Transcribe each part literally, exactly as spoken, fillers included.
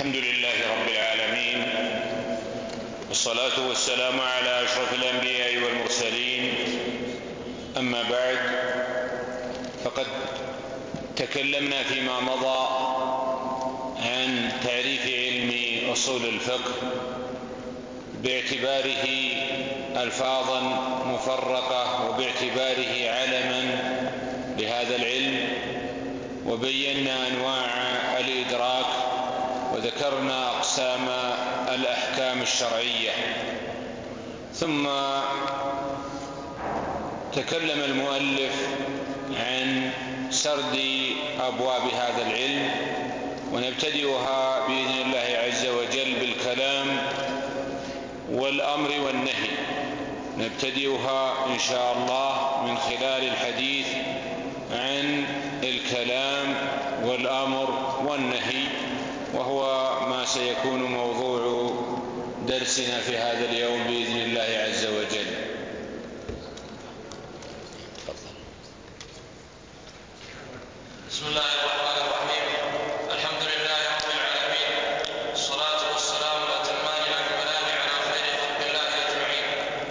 الحمد لله رب العالمين، والصلاة والسلام على أشرف الأنبياء والمرسلين. أما بعد، فقد تكلمنا فيما مضى عن تعريف علم أصول الفقه باعتباره ألفاظا مفرقة وباعتباره علما لهذا العلم، وبينا أنواع الإدراك وذكرنا أقسام الأحكام الشرعية. ثم تكلم المؤلف عن سرد أبواب هذا العلم، ونبتدئها بإذن الله عز وجل بالكلام والأمر والنهي. نبتدئها إن شاء الله من خلال الحديث عن الكلام والأمر والنهي، وهو ما سيكون موضوع درسنا في هذا اليوم بإذن الله عز وجل. بسم الله الرحمن الرحيم. الحمد لله رب العالمين، والصلاة والسلام الأتمان الأكملان على خير خلق الله أجمعين،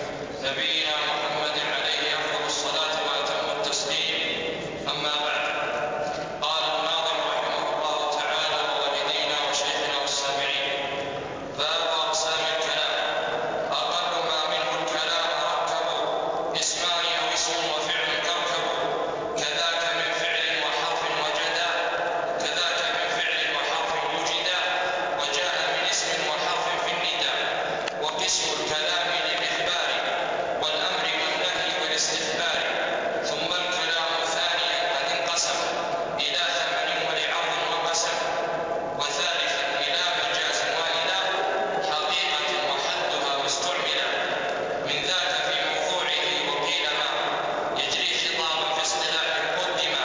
نبينا محمد عليه أفضل الصلاة وأتم التسليم. أما بعد، قال الناظم رحمه الله تعالى: ووالدينا وشيخنا والسامعين. باب أقسام الكلام. أقل ما منه الكلام مركب، اسمان أو اسم وفعل تركب، كذاك من فعل وحرف وجدا، كذاك من فعل وحرف وجدا، وجاء من اسم وحرف في النداء. وقسم الكلام للإخبار والأمر والنهي والاستخبار. ثم الكلام ثانيا قد انقسم إلى ثمن ولعرض وقسم، وثالثا إلى مجاز وإلى حقيقة وحدها واستعملا. من ذاك في موضوعه وقيل ما يجري خطابا في اصطلاح قدما.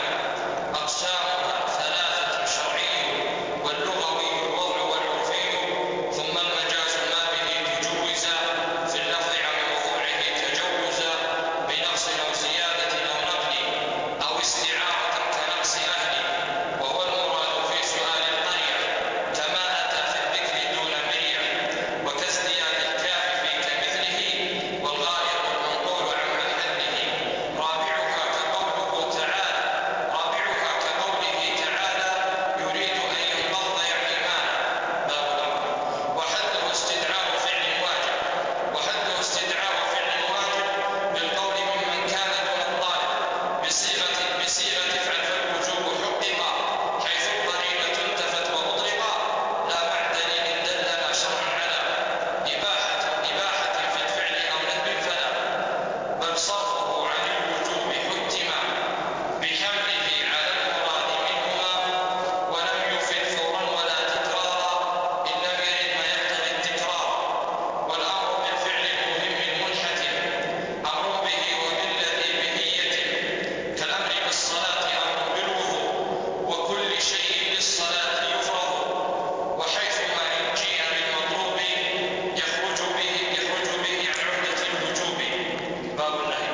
أقسامها ثلاثة: شرعي واللغوي الوضع والعرفي. ثم المجاز ما به تجوزا في اللفظ عن موضوعه تجوزا، بنقص أو زيادة أو نقل أو استعارة كنقص أهل، وهو المراد في سؤال القرية كما أتى في الذكر دون مرية، وكازدياد الكاف في كمثله، والغائط المنقول عن محله. رابعها كقوله تعالى رابعها كقوله تعالى يريد أن ينقض يعني مالا. باب الأمر. وحده استدعاء فعل واجب وحده استدعاء فعل واجب بالقول ممن كان دون الطالب بصيغة بصيغة افعل فالوجوب حققا، حيث القرينة انتفت وأطلقا، لا مع دليل دلنا شرعا على إباحة إباحة في الفعل أو نهي فلا، بل صرفه عن الوجوب حتما بحمله على المراد منهما، ولم يفد فورا ولا تكرارا إن لم يرد ما يقتضي التكرار. والأمر بالفعل المهم المنحتم أمر به وبالذي به يتم، كالأمر بالصلاة أمر بالوضوء، وكل شيء للصلاة يفرض. وحيثما إن جيء بالمطلوب يخرج به يخرج به عن عهدة الوجوب. باب النهي.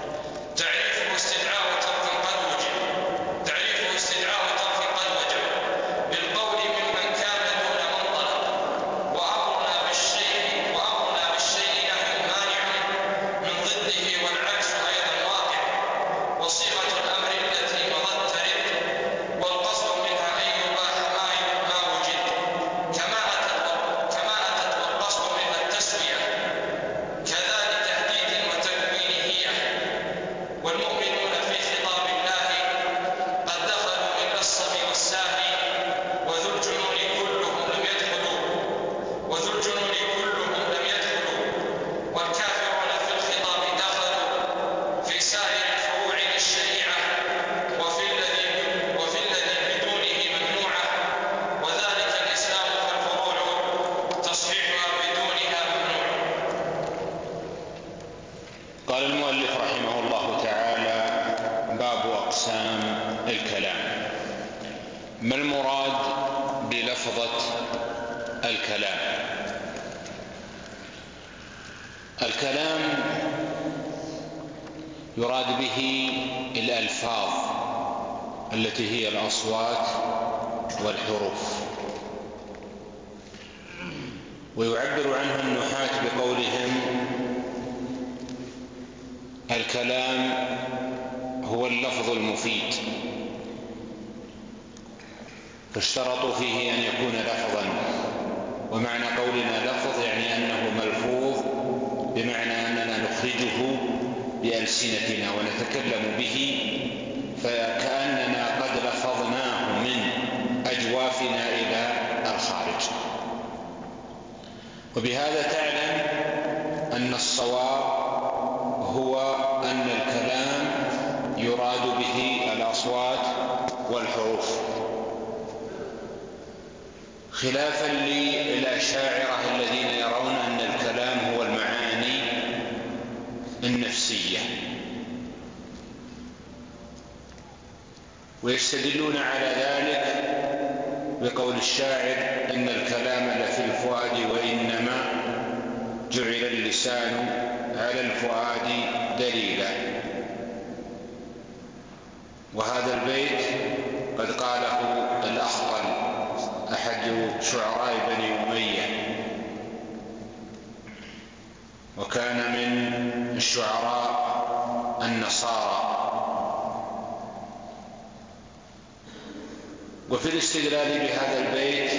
تعريفه استدعاء ترك قد وجب تعريفه استدعاء ترك قد وجب بالقول ممن كان دون من طلب. وأمرنا بالشيء وأمرنا بالشيء نهي مانع من ضده، والعكس أيضا واقع. وصيغة الأمر التي مضت ترد، والقصد منها أن يباح ما ما وجد، كما أتت كما أتت والقصد منها التسوية، كذا لتهديد وتكوين هي. والمؤمنون في خطاب الله قد دخلوا إلا الصبي والساهي، وذو الجنون كلهم لم يدخلوا وذو الجنون كلهم لم يدخلوا والكافرون في الخطاب دخلوا في سائر الفروع للشريعة، وفي الذي وفي الذي بدونه ممنوعة، وذلك الإسلام فالفروع تصحيحها بدونها ممنوع. قال المؤلف رحمه الله تعالى: باب أقسام الكلام. ما المراد بلفظة الكلام؟ الكلام يراد به الألفاظ التي هي الأصوات والحروف، ويعبر عنه النحاة بقولهم: الكلام هو اللفظ المفيد، فاشترطوا فيه أن يكون لفظا. ومعنى قولنا لفظ يعني أنه ملفوظ، بمعنى أننا نخرجه بألسنتنا ونتكلم به، فكأننا قد لفظناه من أجوافنا إلى الخارج. وبهذا تعلم أن الصواب هو أن الكلام يراد به الأصوات والحروف، خلافا للأشاعرة الذين يرون أن الكلام هو المعاني النفسية، ويستدلون على ذلك بقول الشاعر: إن الكلام لفي الفؤاد وإنما جعل اللسان على الفؤاد دليلا. وهذا البيت قد قاله الأخطل أحد شعراء بني أمية، وكان من الشعراء النصارى. وفي الاستدلال بهذا البيت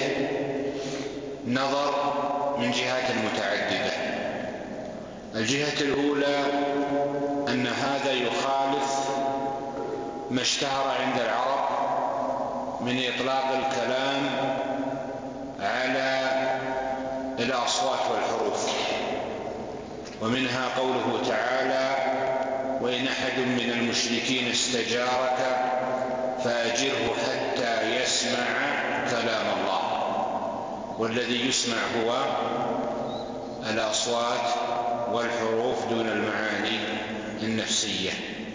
نظر من جهات متعددة. الجهة الأولى أن هذا يخالف ما اشتهر عند العرب من إطلاق الكلام على الأصوات والحروف، ومنها قوله تعالى: وإن أحد من المشركين استجارك فأجره حتى يسمع كلام الله. والذي يسمع هو الأصوات والحروف دون المعاني النفسية.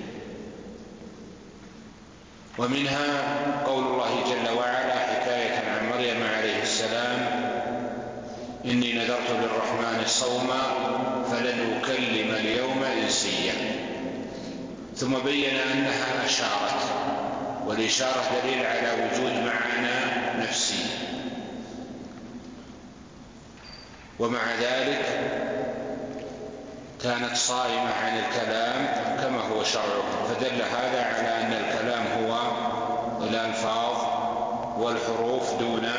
ومنها قول الله جل وعلا حكاية عن مريم عليه السلام: إني نذرت للرحمن صوما فلن أكلم اليوم إنسيا. ثم بين أنها أشارت، والإشارة دليل على وجود معنى نفسي، ومع ذلك كانت صائمة عن الكلام كما هو شرعه، فدل هذا على أن الكلام هو الألفاظ والحروف دون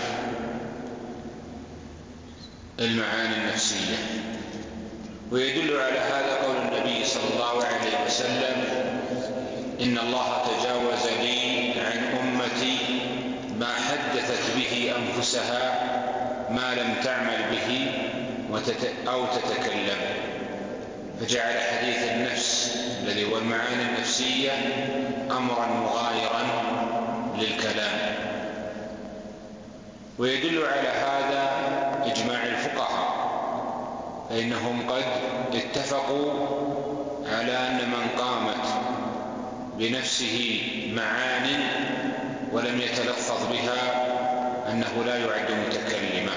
المعاني النفسية. ويدل على هذا قول النبي صلى الله عليه وسلم: إن الله تجاوز لي عن أمتي ما حدثت به أنفسها ما لم تعمل به أو تتكلم. فجعل حديث النفس الذي هو المعاني النفسية أمرا مغايرا للكلام. ويدل على هذا إجماع الفقهاء، فإنهم قد اتفقوا على أن من قامت بنفسه معان ولم يتلفظ بها أنه لا يعد متكلما،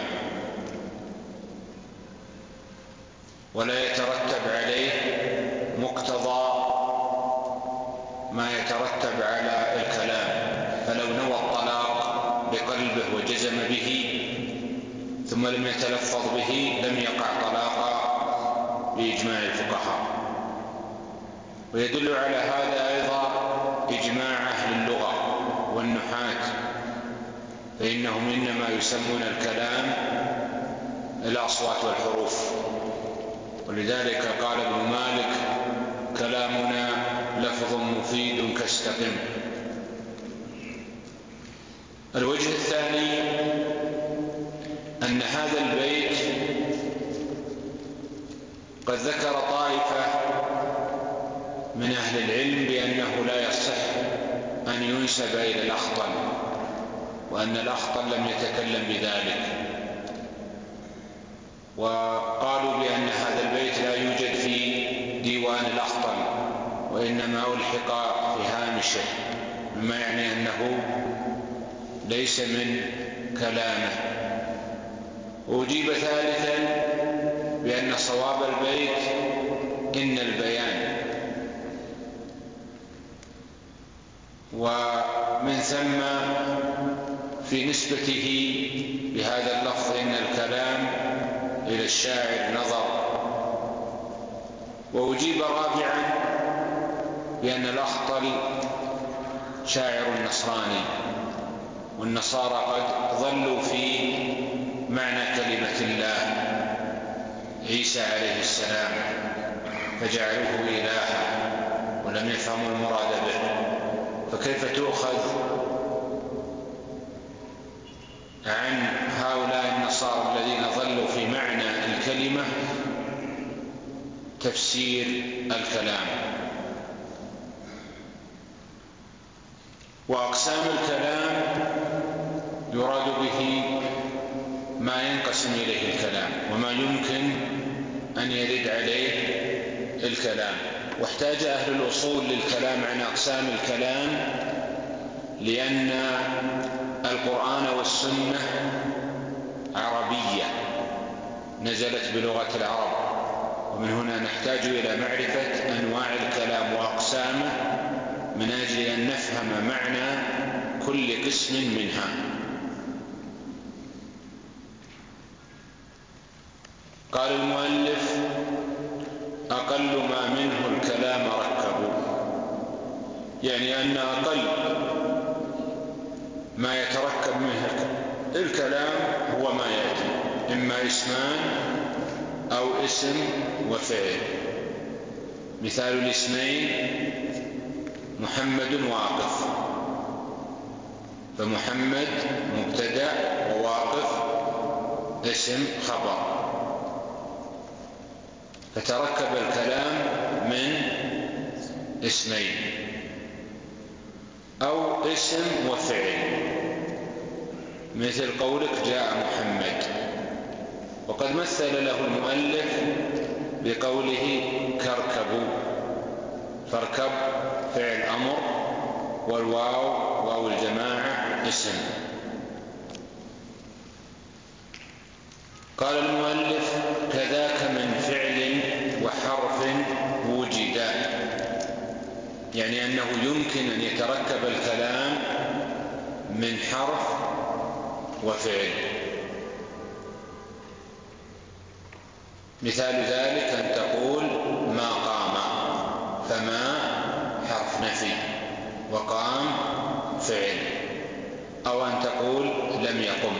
ولا يترتب عليه مقتضى ما يترتب على الكلام. فلو نوى الطلاق بقلبه وجزم به ثم لم يتلفظ به لم يقع طلاقا بإجماع الفقهاء. ويدل على هذا أيضا إجماع أهل اللغة والنحاة، فإنهم إنما يسمون الكلام الأصوات والحروف. ولذلك قال ابن مالك: كلامنا لفظ مفيد كاستقم. الوجه الثاني أن هذا البيت قد ذكر طائفة من أهل العلم بأنه لا يصح أن ينسب إلى الأخطل، وأن الأخطل لم يتكلم بذلك، وقالوا بأن هذا البيت لا يوجد في ديوان الأخطل، وإنما ألحق في هامشه، مما يعني أنه ليس من كلامه. وأجيب ثالثا بأن صواب البيت إن البيان، ومن ثم في نسبته بهذا اللفظ إن الكلام إلى الشاعر نظر. وأجيب رابعا بأن الأخطل شاعر نصراني، والنصارى قد ظلوا في معنى كلمة الله عيسى عليه السلام فجعلوه إلها ولم يفهموا المراد به، فكيف تؤخذ عن هؤلاء النصارى الذين ظلوا في معنى الكلمة تفسير الكلام؟ وأقسام الكلام يراد به ما ينقسم إليه الكلام وما يمكن أن يرد عليه الكلام. واحتاج أهل الأصول للكلام عن أقسام الكلام لأن القرآن والسنة عربية نزلت بلغة العرب، ومن هنا نحتاج إلى معرفة أنواع الكلام وأقسامه من أجل أن نفهم معنى كل قسم منها. قال المؤلف: أقل ما منه الكلام ركبوا، يعني أن أقل ما يتركب منه الكلام هو ما يأتي، إما اسمان أو اسم وفعل. مثال الاسمين محمد واقف، فمحمد مبتدأ وواقف اسم خبر، فتركب الكلام من اسمين. أو اسم وفعل مثل قولك جاء محمد، وقد مثل له المؤلف بقوله كركبوا، فاركب فعل أمر، والواو واو الجماعة اسم. قال المؤلف: كذاك من فعل وحرف وجدا، يعني أنه يمكن أن يتركب الكلام من حرف وفعل. مثال ذلك أن تقول ما قام، فما حرف نفي وقام فعل، أو أن تقول لم يقم.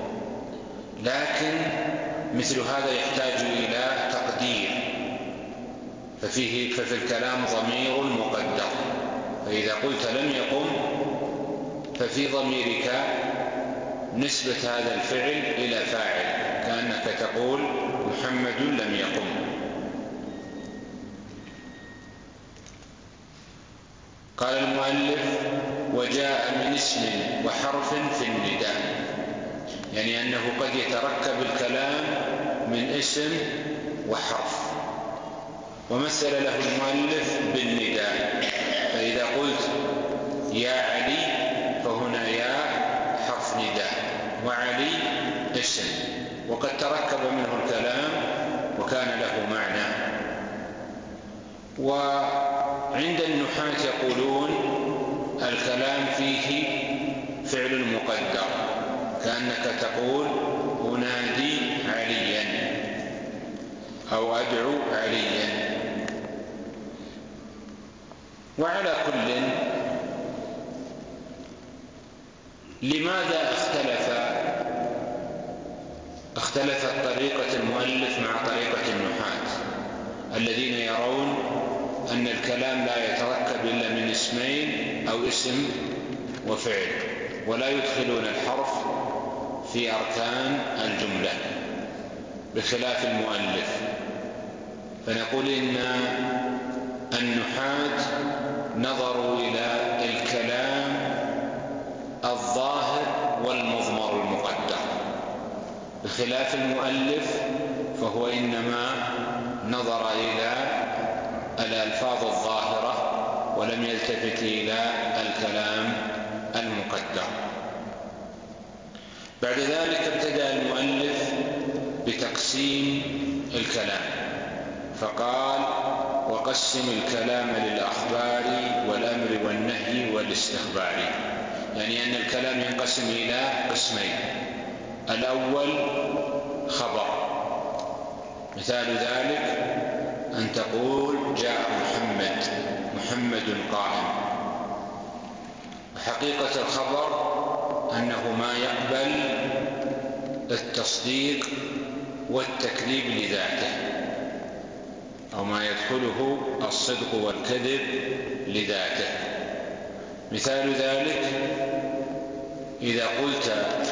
لكن مثل هذا يحتاج إلى تقدير، ففيه ففي الكلام ضمير مقدر، فإذا قلت لم يقم ففي ضميرك نسبة هذا الفعل إلى فاعل، كأنك تقول محمد لم يقم. قال المؤلف: وجاء من اسم وحرف في النداء، يعني أنه قد يتركب الكلام من اسم وحرف. ومثل له المؤلف بالنداء، فإذا قلت يا علي فهنا يا حرف نداء وعلي اسم، وقد تركب منه الكلام وكان له معنى. وعند النحاة يقولون الكلام فيه فعل مقدر، كأنك تقول أنادي عليا أو أدعو عليا. وعلى كل، لماذا اختلف اختلفت طريقة المؤلف مع طريقة النحاة الذين يرون أن الكلام لا يتركب إلا من اسمين أو اسم وفعل، ولا يدخلون الحرف في أركان الجملة بخلاف المؤلف؟ فنقول إن النحاة نظروا إلى الكلام الظاهر والمضمر المقدر، بخلاف المؤلف فهو إنما نظر إلى الألفاظ الظاهرة ولم يلتفت إلى الكلام المقدر. بعد ذلك ابتدأ المؤلف بتقسيم الكلام، فقال: وقسم الكلام للأخبار والأمر والنهي والاستخبار، يعني أن الكلام ينقسم إلى قسمين. الأول خبر، مثال ذلك أن تقول جاء محمد، محمد قائم. حقيقة الخبر أنه ما يقبل التصديق والتكذيب لذاته، أو ما يدخله الصدق والكذب لذاته. مثال ذلك إذا قلت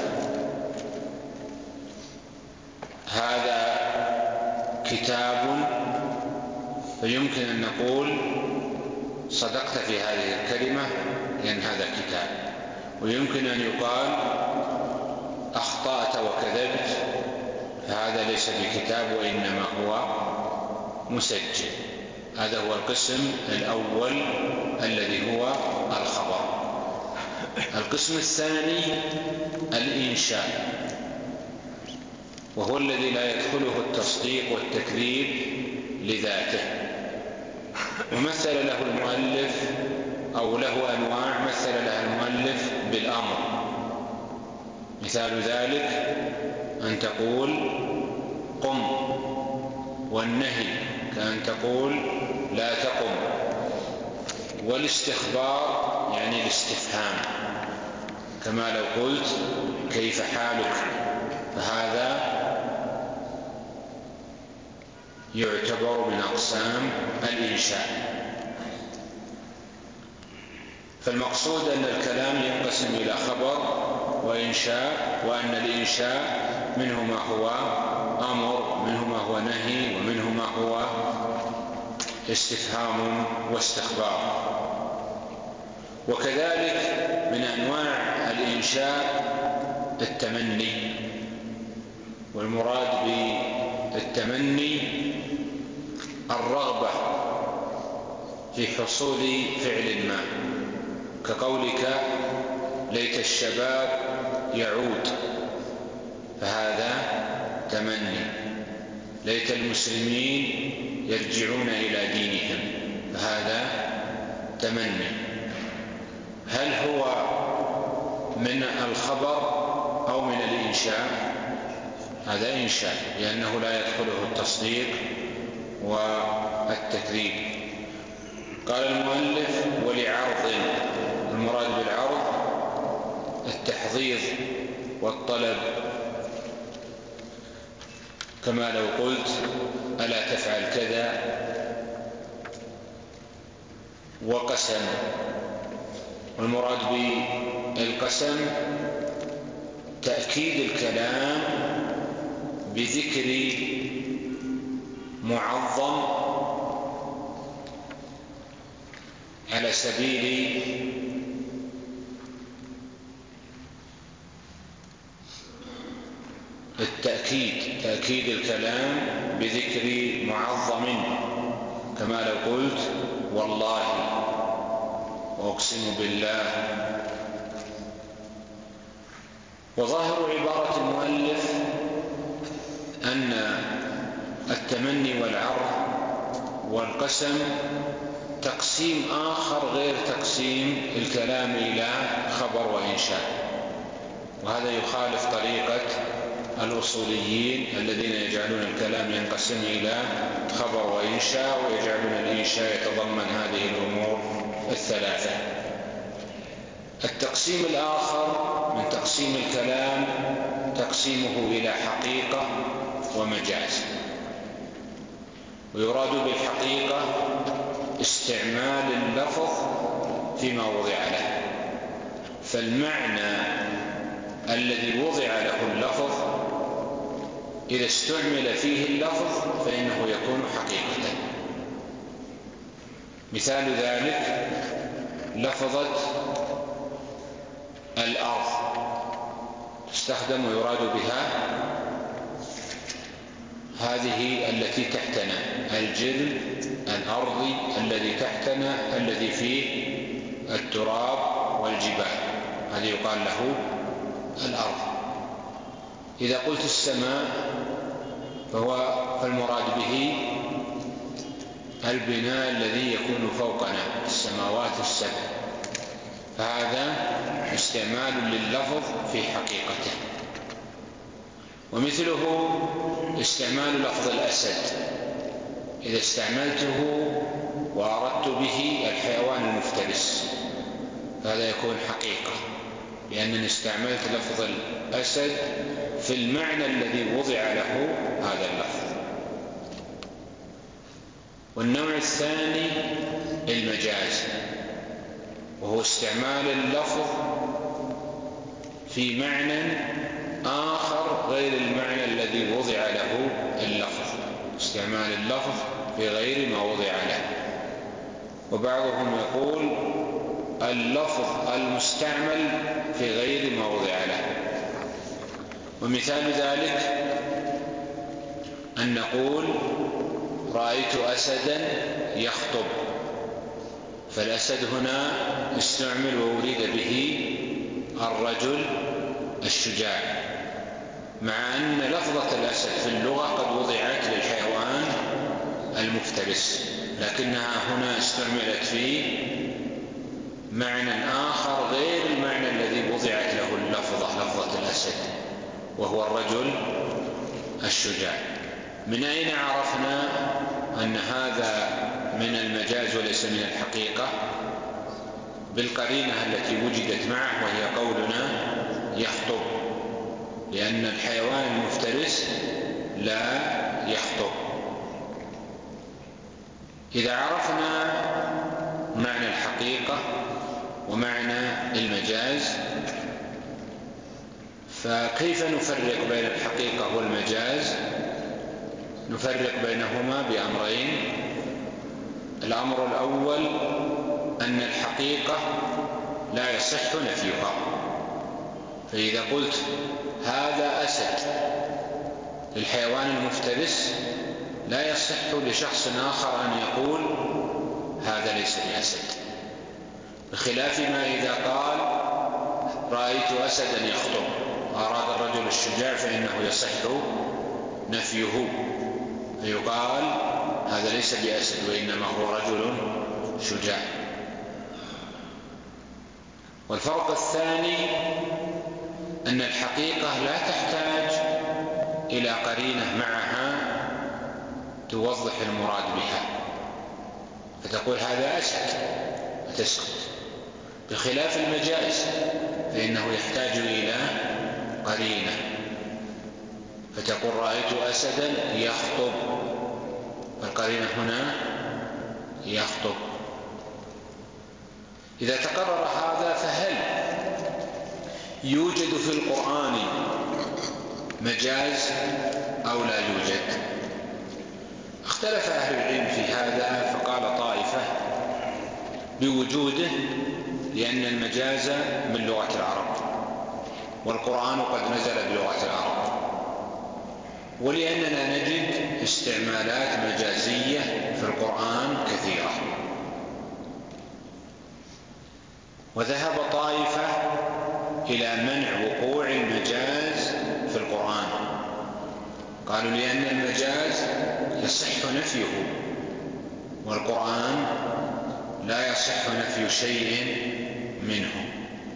هذا كتاب، فيمكن أن نقول صدقت في هذه الكلمة لأن هذا كتاب، ويمكن أن يقال أخطأت وكذبت فهذا ليس بكتاب وإنما هو مسجل. هذا هو القسم الأول الذي هو الخبر. القسم الثاني الإنشاء، وهو الذي لا يدخله التصديق والتكذيب لذاته. ومثل له المؤلف أو له أنواع مثل لها المؤلف بالأمر. مثال ذلك أن تقول قم، والنهي كأن تقول لا تقم. والاستخبار يعني الاستفهام، كما لو قلت كيف حالك، فهذا يعتبر من أقسام الإنشاء. فالمقصود أن الكلام ينقسم إلى خبر وإنشاء، وأن الإنشاء منه ما هو أمر، منه ما هو نهي، ومنه ما هو استفهام واستخبار. وكذلك من أنواع الإنشاء التمني، والمراد بالتمني الرغبة في حصول فعل ما، كقولك ليت الشباب يعود، فهذا تمني. ليت المسلمين يرجعون إلى دينهم، فهذا تمني. هل هو من الخبر أو من الإنشاء؟ هذا إنشاء، لأنه لا يدخله التصديق والتكذيب. قال المؤلف ولعرض، المراد بالعرض التحضيض والطلب، كما لو قلت ألا تفعل كذا. وقسم، والمراد بالقسم تأكيد الكلام بذكر معظم على سبيل التأكيد، تأكيد الكلام بذكر معظم، كما لو قلت والله وأقسم بالله. وظاهر عبارة المؤلف أن التمني والعرض والقسم تقسيم آخر غير تقسيم الكلام إلى خبر وإنشاء، وهذا يخالف طريقة الأصوليين الذين يجعلون الكلام ينقسم إلى خبر وإنشاء، ويجعلون الإنشاء يتضمن هذه الأمور الثلاثة. التقسيم الآخر من تقسيم الكلام تقسيمه إلى حقيقة ومجاز. ويراد بالحقيقة استعمال اللفظ فيما وضع له، فالمعنى الذي وضع له اللفظ إذا استعمل فيه اللفظ فإنه يكون حقيقة. مثال ذلك لفظة الأرض تستخدم ويراد بها هذه التي تحتنا، الجلد الأرضي الذي تحتنا الذي فيه التراب والجبال، هذا يقال له الأرض. إذا قلت السماء فهو فالمراد به البناء الذي يكون فوقنا، السماوات السبع، فهذا استعمال لللفظ في حقيقته. ومثله استعمال لفظ الأسد، إذا استعملته وأردت به الحيوان المفترس فهذا يكون حقيقة، لأنني استعملت لفظ الأسد في المعنى الذي وضع له هذا اللفظ. والنوع الثاني المجاز، وهو استعمال اللفظ في معنى آخر غير المعنى الذي وضع له اللفظ، استعمال اللفظ في غير ما وضع له. وبعضهم يقول اللفظ المستعمل في غير ما وضع له. ومثال ذلك أن نقول رأيت أسدا يخطب، فالأسد هنا استعمل وأريد به الرجل الشجاع، مع أن لفظة الأسد في اللغة قد وضعت للحيوان المفترس، لكنها هنا استعملت في معنى آخر غير المعنى الذي وضعت له اللفظة، لفظة الأسد، وهو الرجل الشجاع. من أين عرفنا أن هذا من المجاز وليس من الحقيقة؟ بالقرينة التي وجدت معه، وهي قولنا يخطب، لأن الحيوان المفترس لا يخطب. إذا عرفنا معنى الحقيقة ومعنى المجاز، فكيف نفرق بين الحقيقة والمجاز؟ نفرق بينهما بأمرين. الأمر الأول أن الحقيقة لا يصح نفيها، فإذا قلت هذا أسد للحيوان المفترس لا يصح لشخص آخر أن يقول هذا ليس بأسد، بخلاف ما إذا قال رأيت أسدا يخطب، أراد الرجل الشجاع، فإنه يصح نفيه، فيقال هذا ليس بأسد وإنما هو رجل شجاع. والفرق الثاني أن الحقيقة لا تحتاج إلى قرينة معها توضح المراد بها، فتقول هذا أسد وتسكت، بخلاف المجاز فإنه يحتاج إلى قرينة، فتقول رأيت أسدا يخطب، فالقرينة هنا يخطب. إذا تقرر هذا، فهل يوجد في القرآن مجاز أو لا يوجد؟ اختلف أهل العلم في هذا، فقال طائفة بوجوده، لأن المجاز من لغة العرب، والقرآن قد نزل بلغة العرب، ولأننا نجد استعمالات مجازية في القرآن كثيرة. وذهب طائفة إلى منع وقوع المجاز في القرآن، قالوا لأن المجاز يصح نفيه، والقرآن لا يصح نفي شيء منه.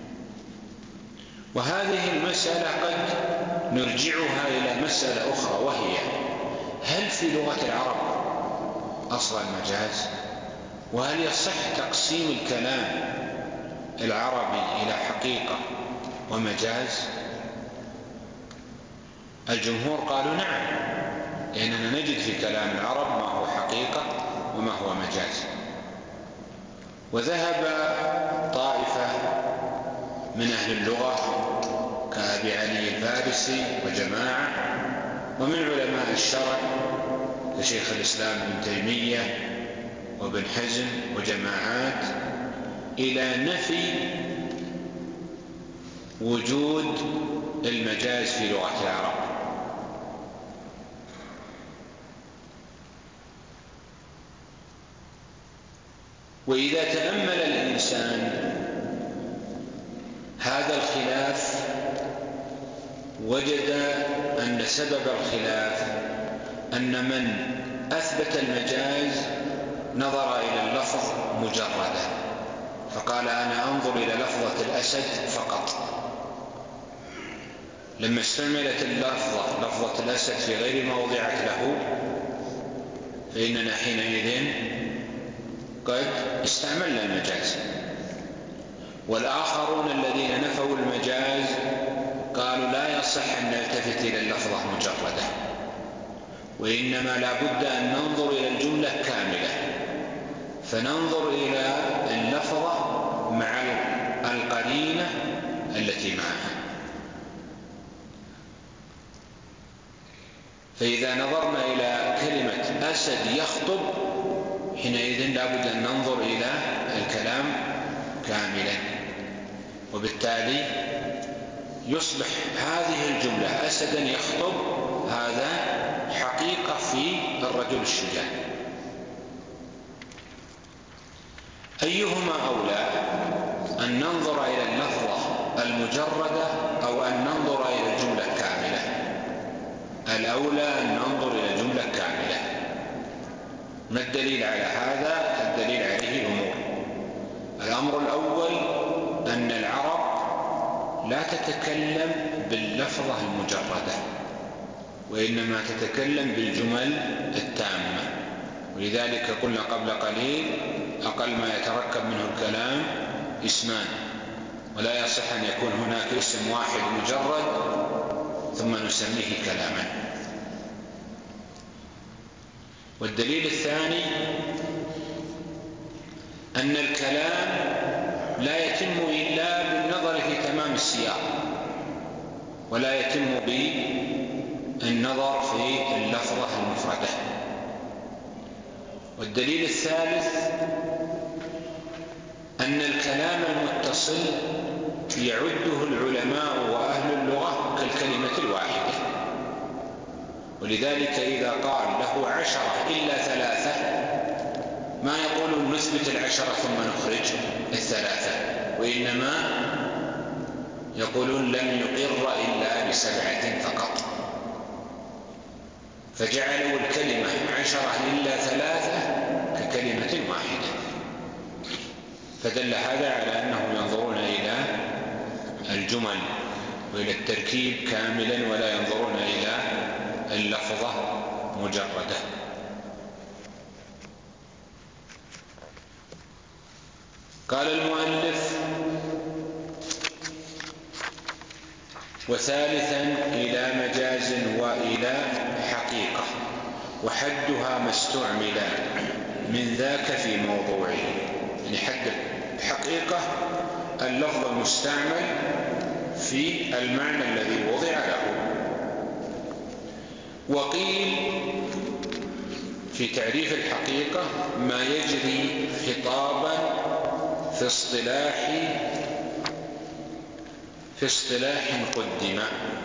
وهذه المسألة قد نرجعها إلى مسألة أخرى، وهي هل في لغة العرب أصلا مجاز؟ وهل يصح تقسيم الكلام العربي إلى حقيقة ومجاز؟ الجمهور قالوا نعم، لأننا نجد في كلام العرب ما هو حقيقة وما هو مجاز. وذهب طائفة من أهل اللغة كأبي علي الفارسي وجماعة، ومن علماء الشرع كشيخ الإسلام ابن تيمية وابن حزم وجماعات، إلى نفي وجود المجاز في لغة العرب. وإذا تأمل الإنسان هذا الخلاف وجد أن سبب الخلاف أن من أثبت المجاز نظر إلى اللفظ مجردا، فقال أنا أنظر إلى لفظة الأسد فقط. لما استعملت اللفظة لفظة الأسد في غير ما وضعت له فإننا حينئذ قد استعملنا المجاز. والآخرون الذين نفوا المجاز قالوا لا يصح أن نلتفت إلى اللفظة مجردة، وإنما لا بد أن ننظر إلى الجملة كاملة، فننظر إلى اللفظة مع القرينة التي معها. فإذا نظرنا إلى كلمة أسد يخطب حينئذ لا بد أن ننظر إلى الكلام كاملا، وبالتالي يصبح هذه الجملة أسدا يخطب هذا حقيقة في الرجل الشجاع. أيهما أولى، أن ننظر إلى اللفظة المجردة أو أن ننظر إلى الجملة الكاملة؟ الأولى أن ننظر إلى الجملة الكاملة. ما الدليل على هذا؟ الدليل عليه أمور. الأمر الأول أن العرب لا تتكلم باللفظة المجردة، وإنما تتكلم بالجمل التامة، ولذلك قلنا قبل قليل أقل ما يتركب منه الكلام اسمان، ولا يصح أن يكون هناك اسم واحد مجرد ثم نسميه كلاما. والدليل الثاني أن الكلام لا يتم إلا بالنظر في تمام السياق، ولا يتم بالنظر في اللفظة المفردة. والدليل الثالث أن الكلام المتصل يعده العلماء وأهل اللغة كالكلمة الواحدة، ولذلك إذا قال له عشرة إلا ثلاثة ما يقولون نثبت العشرة ثم نخرج الثلاثة، وإنما يقولون لم يقر إلا بسبعة فقط، فجعلوا الكلمة عشرة إلا ثلاثة ككلمة واحدة. فدل هذا على أنهم ينظرون إلى الجمل وإلى التركيب كاملا، ولا ينظرون إلى اللفظة مجردة. قال المؤلف: وثالثا إلى مجاز وإلى حقيقة، وحدها ما استعمل من ذاك في موضوعه. يعني حد الحقيقة اللفظ المستعمل في المعنى الذي وضع له. وقيل في تعريف الحقيقة ما يجري خطابا في اصطلاح في اصطلاح قدم.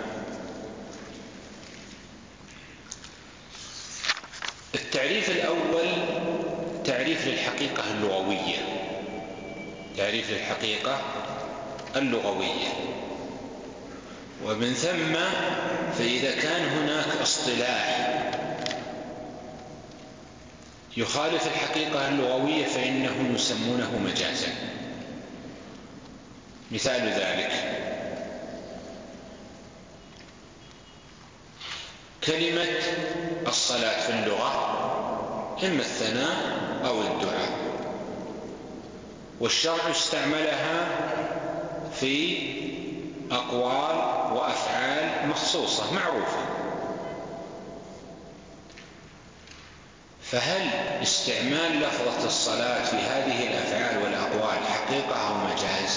التعريف الأول تعريف للحقيقة اللغوية، تعريف للحقيقة اللغوية. ومن ثم فإذا كان هناك اصطلاح يخالف الحقيقة اللغوية فإنهم يسمونه مجازا. مثال ذلك كلمة الصلاة في اللغة إما الثناء أو الدعاء، والشرع استعملها في أقوال وأفعال مخصوصة معروفة. فهل استعمال لفظة الصلاة في هذه الأفعال والأقوال حقيقة أو مجاز؟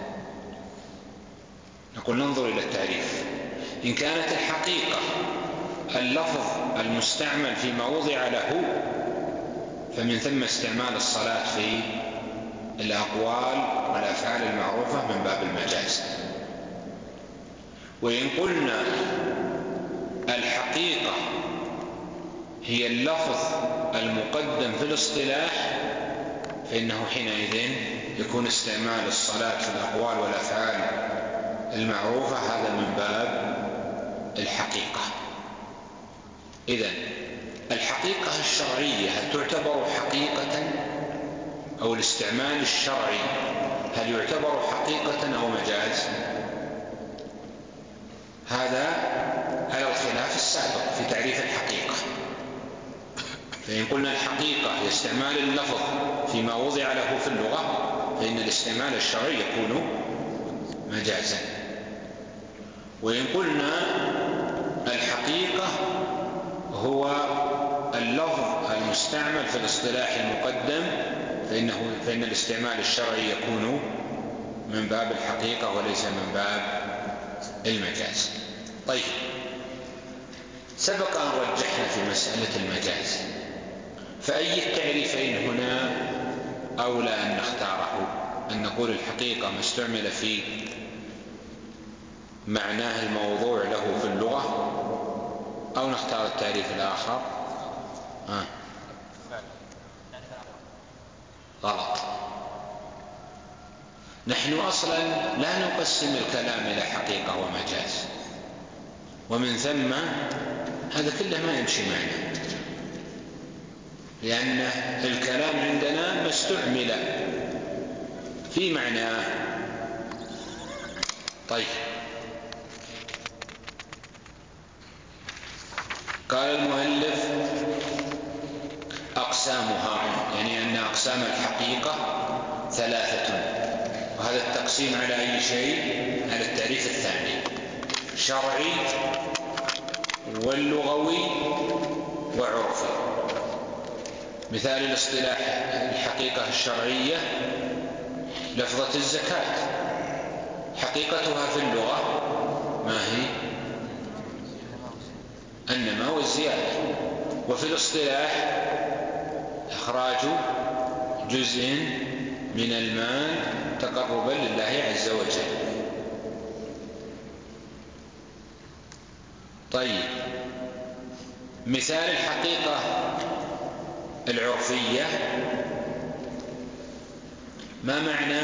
نقول ننظر إلى التعريف. إن كانت الحقيقة اللفظ المستعمل فيما وضع له فمن ثم استعمال الصلاة في الأقوال والأفعال المعروفة من باب المجاز. وإن قلنا الحقيقة هي اللفظ المقدم في الاصطلاح فإنه حينئذ يكون استعمال الصلاة في الأقوال والأفعال المعروفة هذا من باب الحقيقة. إذن الحقيقة الشرعية هل تعتبر حقيقة أو الاستعمال الشرعي هل يعتبر حقيقة أو مجاز؟ هذا على الخلاف السابق في تعريف الحقيقة. فإن قلنا الحقيقة هي استعمال اللفظ فيما وضع له في اللغة، فإن الاستعمال الشرعي يكون مجازا. وإن قلنا الحقيقة هو اللفظ المستعمل في الاصطلاح المقدم، فإنه فإن الاستعمال الشرعي يكون من باب الحقيقة وليس من باب المجاز. طيب، سبق أن رجحنا في مسألة المجاز، فأي التعريفين هنا أولى أن نختاره؟ أن نقول الحقيقة ما استعمل في معناه الموضوع له في اللغة، أو نختار التعريف الآخر؟ آه. غلط. نحن أصلا لا نقسم الكلام إلى حقيقة ومجاز، ومن ثم هذا كله ما يمشي معنا، لأن الكلام عندنا ما استعمل في معناه. طيب، قال المؤلف أقسامها، يعني أن أقسام الحقيقة ثلاثة، وهذا التقسيم على أي شيء؟ على التعريف الثاني، شرعي واللغوي وعرفي. مثال الاصطلاح الحقيقة الشرعية لفظة الزكاة، حقيقتها في اللغة ما هي؟ النماء والزيادة. وفي الاصطلاح إخراج جزء من المال تقربا لله عز وجل. طيب، مثال الحقيقة العرفية، ما معنى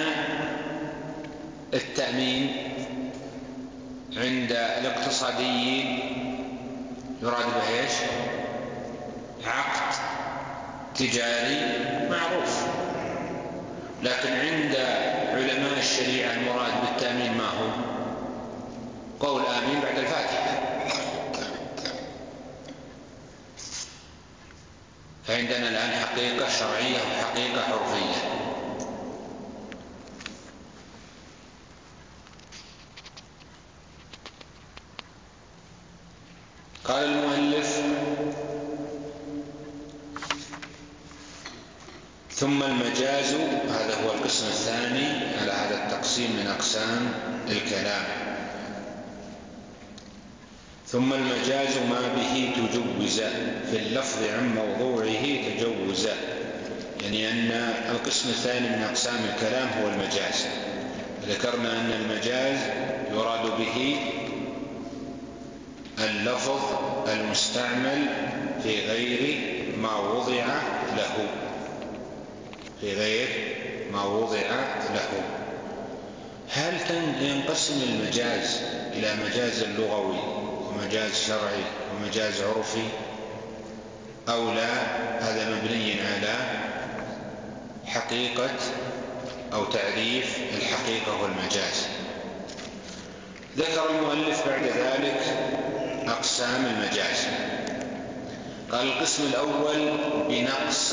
التأمين عند الاقتصاديين؟ يراد به ايش؟ عقد تجاري معروف. لكن عند علماء الشريعة المراد بالتأمين ما هو؟ قول آمين بعد الفاتحة. فعندنا الآن حقيقة شرعية وحقيقة عرفية. قال المؤلف ثم المجاز، هذا هو القسم الثاني على هذا التقسيم من أقسام الكلام. ثم المجاز ما به تجوز في اللفظ عن موضوعه تجوزا، يعني أن القسم الثاني من أقسام الكلام هو المجاز. ذكرنا أن المجاز يراد به اللفظ المستعمل في غير ما وضع له، في غير ما وضع له. هل ينقسم المجاز إلى مجاز لغوي ومجاز شرعي ومجاز عرفي أو لا؟ هذا مبني على حقيقة أو تعريف الحقيقة والمجاز. ذكر المؤلف بعد ذلك أقسام المجاز. قال القسم الأول بنقص،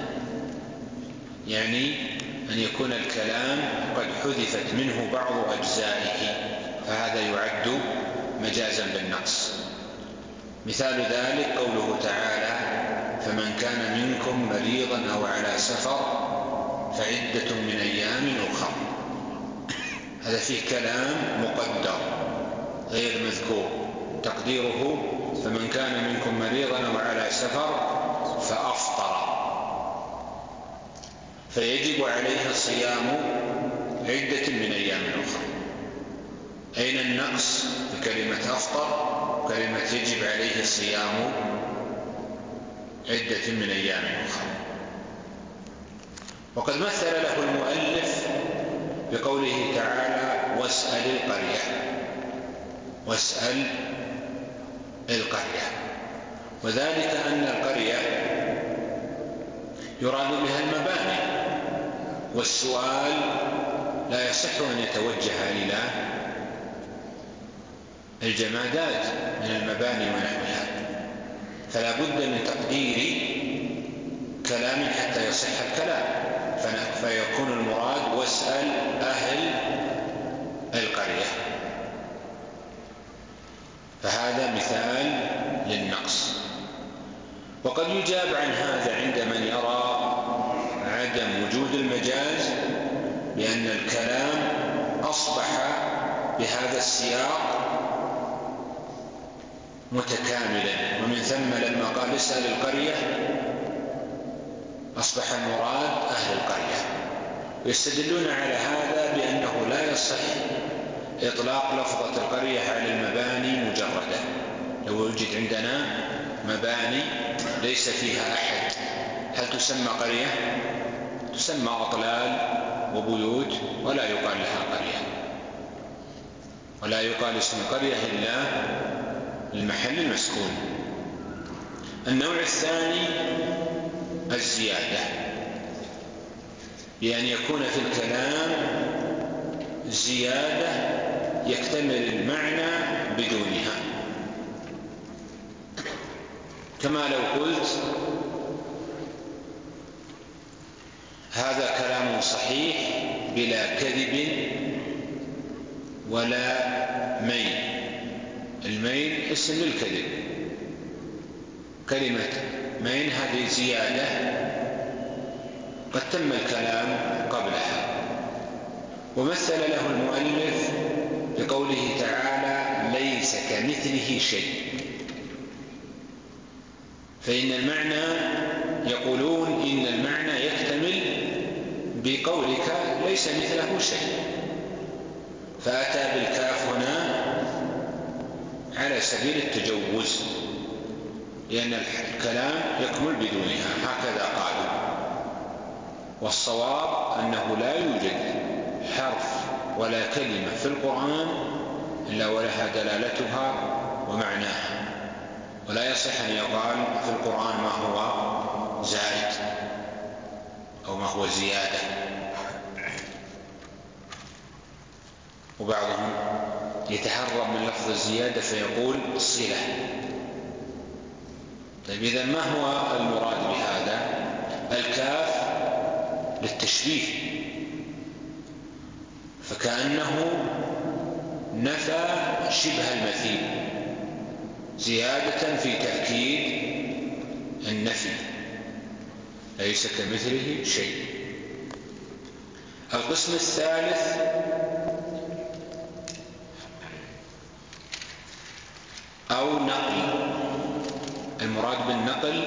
يعني أن يكون الكلام قد حذفت منه بعض أجزائه، فهذا يعد مجازا بالنقص. مثال ذلك قوله تعالى فمن كان منكم مريضا أو على سفر فعدة من أيام أخر. هذا فيه كلام مقدر غير مذكور، تقديره فمن كان منكم مريضا أو على سفر فأفطر، فيجب عليه صيام عدة من أيام أخرى. أين النقص في كلمة أفطر وكلمة يجب عليه صيام عدة من أيام أخرى؟ وقد مثل له المؤلف بقوله تعالى واسأل القرية، واسأل القرية، وذلك أن القرية يراد بها المباني، والسؤال لا يصح أن يتوجه إلى الجمادات من المباني ونحوها، فلا بد من تقدير كلام حتى يصح الكلام، فيكون المراد واسأل أهل القرية. فهذا مثال للنقص. وقد يجاب عن هذا عند من يرى عدم وجود المجاز بأن الكلام أصبح بهذا السياق متكاملا، ومن ثم لما قال اسأل القرية أصبح المراد أهل القرية. ويستدلون على هذا بأنه لا يصح إطلاق لفظة القرية على المباني مجردة. لو وجد عندنا مباني ليس فيها أحد، هل تسمى قرية؟ تسمى أطلال وبيوت، ولا يقال لها قرية، ولا يقال اسم القرية إلا المحل المسكون. النوع الثاني الزيادة، بأن يكون في الكلام زيادة يكتمل المعنى بدونها، كما لو قلت هذا كلام صحيح بلا كذب ولا ميل. الميل اسم للكذب، كلمة مين هذه زيادة قد تم الكلام قبلها. ومثل له المؤلف بقوله تعالى ليس كمثله شيء، فإن المعنى يقولون إن المعنى يكتمل بقولك ليس مثله شيء، فأتى بالكاف هنا على سبيل التجوز، لأن الكلام يكمل بدونها، هكذا قالوا. والصواب أنه لا يوجد حرف ولا كلمة في القرآن إلا ولها دلالتها ومعناها، ولا يصح أن يقال في القرآن ما هو زائد أو ما هو زيادة. وبعضهم يتهرب من لفظ الزيادة فيقول صلة. طيب إذا ما هو المراد بهذا؟ الكاف للتشبيه، فكأنه نفى شبه المثيل زيادة في تأكيد النفي، ليس كمثله شيء. القسم الثالث أو نقل. المراد بالنقل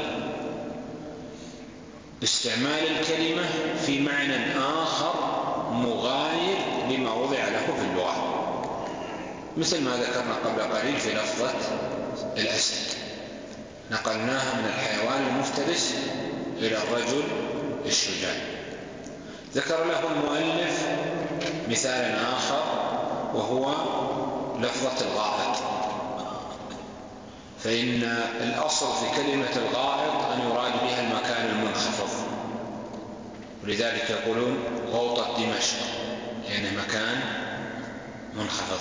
استعمال الكلمة في معنى آخر مغاير لما وضع له في اللغة، مثل ما ذكرنا قبل قليل في لفظة الأسد، نقلناها من الحيوان المفترس إلى الرجل الشجاع. ذكر له المؤلف مثالا آخر وهو لفظة الغائط، فإن الأصل في كلمة الغائط أن يراد بها المكان المنخفض، ولذلك يقولون غوطة دمشق لأنه مكان منخفض.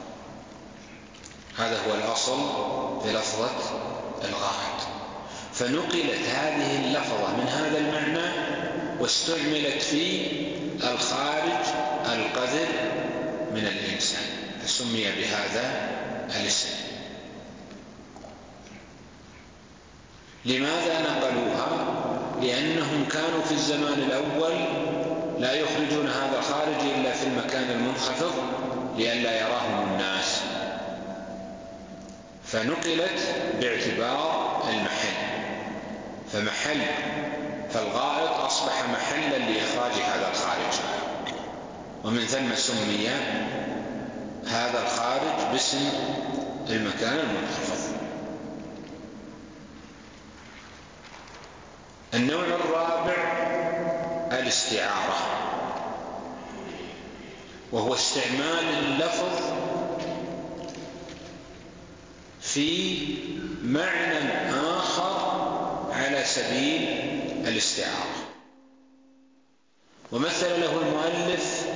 هذا هو الأصل في لفظة الغائط، فنقلت هذه اللفظة من هذا المعنى واستعملت في الخارج القذر من الإنسان، فسمي بهذا الاسم. لماذا نقلوها؟ لأنهم كانوا في الزمان الأول لا يخرجون هذا الخارج إلا في المكان المنخفض لئلا يراهم الناس، فنقلت باعتبار المحل، فمحل فالغائط أصبح محلا لإخراج هذا الخارج، ومن ثم سمي هذا الخارج باسم المكان المنخفض. النوع الرابع الاستعارة، وهو استعمال اللفظ في معنى آخر على سبيل الاستعارة. ومثل له المؤلف،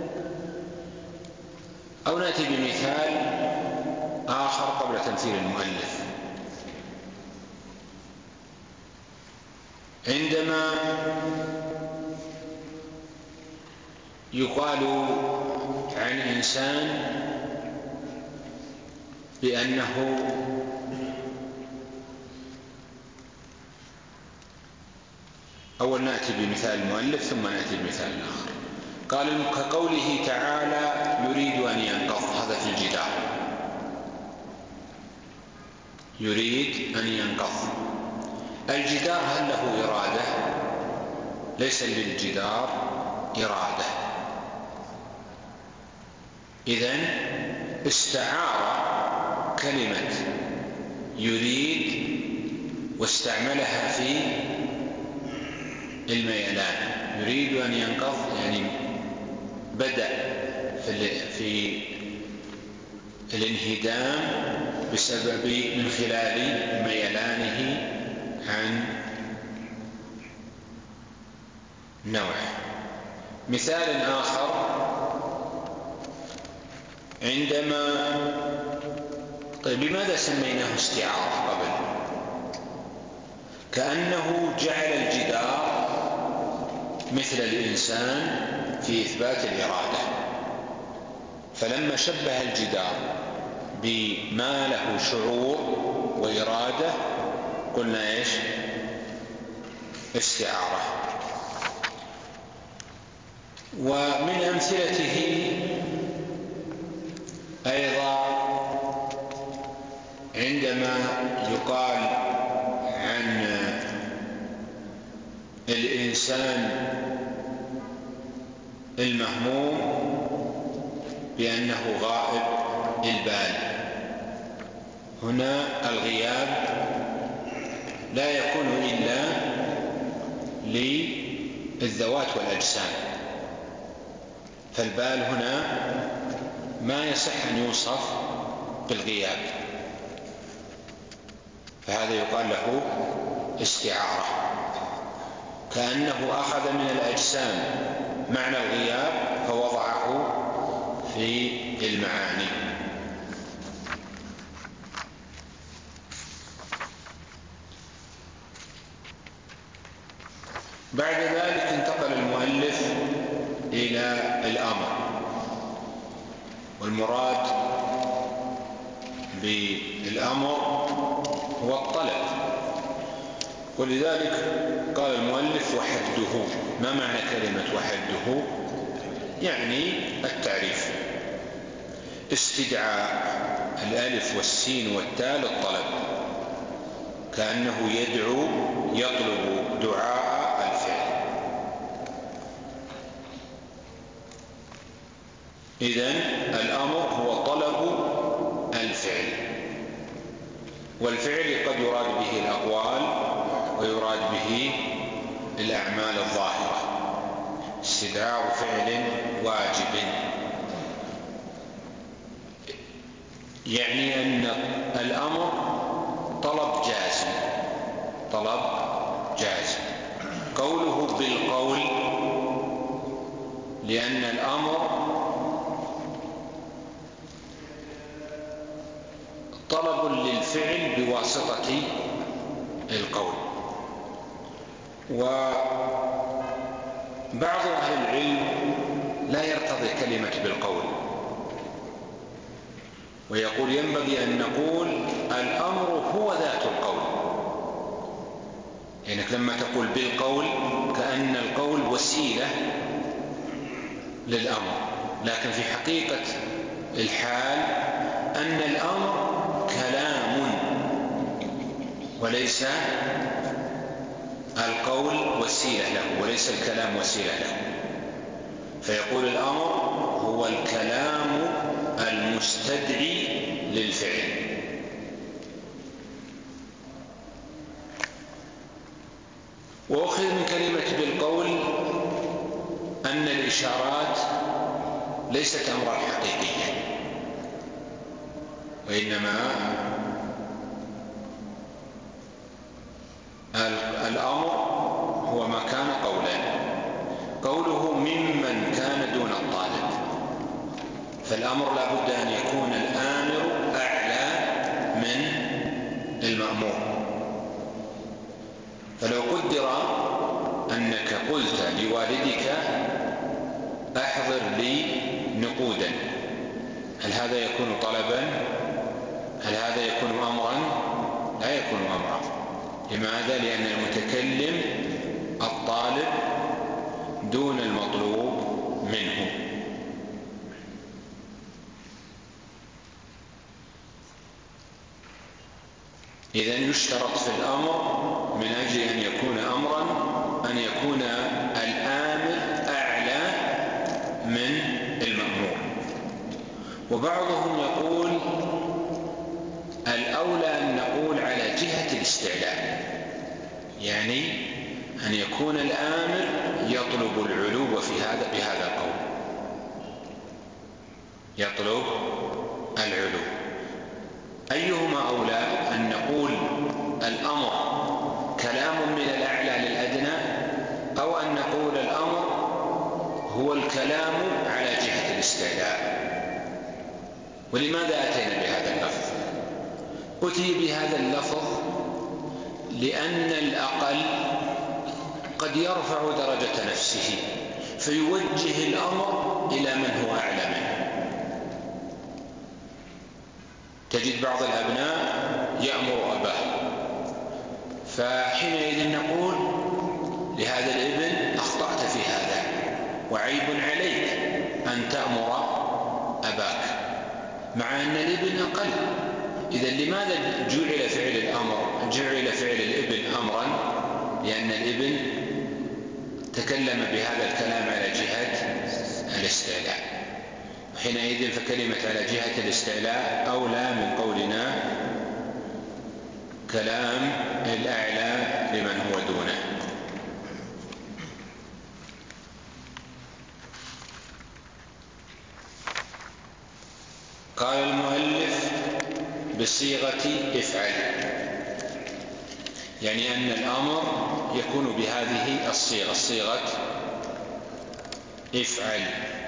أو نأتي بمثال آخر قبل تمثيل المؤلف. عندما يقال عن إنسان بأنه أول نأتي بمثال المؤلف ثم نأتي بمثال آخر. قال كقوله تعالى يريد أن ينقض، هذا في الجدار، يريد أن ينقض. الجدار هل له إرادة؟ ليس للجدار إرادة. إذن استعار كلمة يريد واستعملها في الميلان. يريد أن ينقض يعني بدأ في الانهدام بسبب من خلال ميلانه عن نوعه. مثال آخر، عندما طيب لماذا سميناه استعارة قبل؟ كأنه جعل الجدار مثل الإنسان في إثبات الإرادة، فلما شبه الجدار بما له شعور وإرادة قلنا إيش؟ استعارة. ومن أمثلته أيضا عندما يقال عن الإنسان المهموم بأنه غائب البال، هنا الغياب لا يكون إلا للذوات والأجسام، فالبال هنا ما يصح أن يوصف بالغياب، فهذا يقال له استعارة، كأنه أخذ من الأجسام معنى الغياب فوضعه في المعاني. بعد ذلك انتقل المؤلف إلى الأمر، والمراد بالأمر هو الطلب، ولذلك قال المؤلف وحده. ما معنى كلمة وحده؟ يعني التعريف، استدعاء الألف والسين والتاء للطلب، كأنه يدعو يطلب دعاء الفعل. إذن الأمر هو طلب الفعل، والفعل قد يراد به الأقوال ويراد به الأعمال الظاهرة. استدعاء فعل واجب يعني أن الأمر طلب جازم، طلب جازم. قوله بالقول لأن الأمر طلب للفعل بواسطة القول. وبعض أهل العلم لا يرتضي كلمة بالقول، ويقول ينبغي أن نقول الأمر هو ذات القول، يعني لما تقول بالقول كأن القول وسيلة للأمر، لكن في حقيقة الحال أن الأمر كلام وليس القول وسيلة له، وليس الكلام وسيلة له. فيقول الأمر هو الكلام المستدعي للفعل. وأخذ من كلمة بالقول أن الإشارات ليست أمرا حقيقيا، وإنما الأمر هو ما كان قولا، قوله ممن كان دون الطالب، فالأمر لا بد أن يكون الآمر أعلى من المأمور. فلو قدر أنك قلت لوالدك أحضر لي نقودا، هل هذا يكون طلبا؟ هل هذا يكون أمرا؟ لا يكون أمرا. لماذا؟ لأن المتكلم الطالب دون المطلوب منه. إذن يشترط في الأمر من أجل أن يكون أمرا أن يكون الآمر أعلى من المأمور. وبعضهم يقول الأولى أن نقول على جهة الاستعلاء، يعني أن يكون الآمر يطلب العلو في هذا بهذا القول، يطلب العلو. أيهما أولى؟ أن نقول الأمر كلام من الأعلى للأدنى، أو أن نقول الأمر هو الكلام على جهة الاستعلاء. ولماذا أتينا بهذا اللفظ؟ أتي بهذا اللفظ لأن الأقل قد يرفع درجة نفسه فيوجه الأمر إلى من هو أعلى منه. تجد بعض الأبناء يأمر أباه، فحينئذ نقول لهذا الابن أخطأت في هذا وعيب عليك أن تأمر أباك، مع أن الابن أقل. إذن لماذا جعل فعل الأمر جعل فعل الابن أمرا؟ لأن الابن تكلم بهذا الكلام على جهة الاستعلاء، حينئذ فكلمة على جهة الاستعلاء أولى من قولنا كلام الأعلى لمن هو دونه. قال المؤلف بصيغة افعل، يعني أن الأمر يكون بهذه الصيغة، صيغة افعل.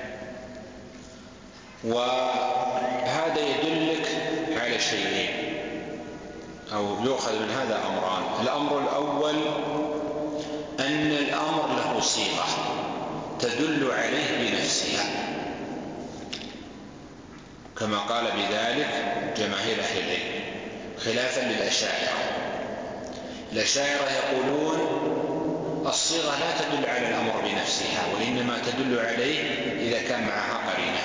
وهذا يدلك على شيئين، أو يؤخذ من هذا أمران. الأمر الأول أن الأمر له صيغة تدل عليه بنفسها، كما قال بذلك جماهير أهل العلم، خلافا للأشاعرة. الأشاعرة يقولون الصيغة لا تدل على الأمر بنفسها، وإنما تدل عليه إذا كان معها قرينة.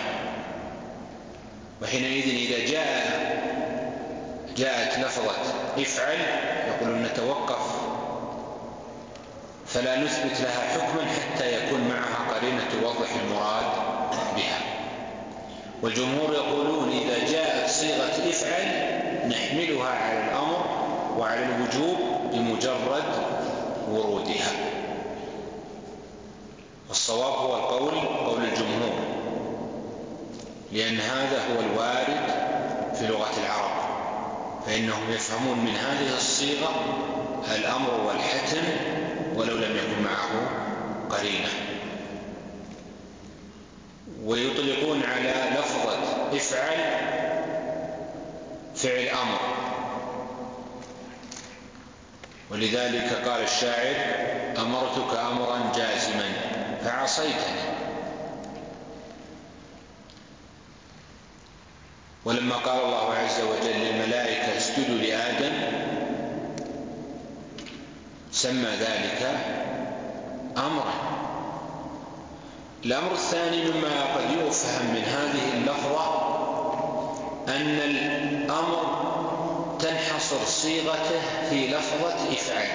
وحينئذ إذا جاء جاءت لفظة افعل يقولون نتوقف فلا نثبت لها حكما حتى يكون معها قرينة توضح المراد بها. والجمهور يقولون إذا جاءت صيغة افعل نحملها على الأمر وعلى الوجوب بمجرد ورودها. والصواب هو القول قول الجمهور، لأن هذا هو الوارد في لغة العرب، فإنهم يفهمون من هذه الصيغة الأمر والحتم ولو لم يكن معه قرينة. ويطلقون على لفظة افعل فعل أمر، ولذلك قال الشاعر أمرتك أمرا جازما فعصيتني. ولما قال الله عز وجل للملائكة اسجدوا لآدم سمى ذلك أمرا. الأمر الثاني مما قد يفهم من هذه اللفظة أن الأمر تنحصر صيغته في لفظة افعل،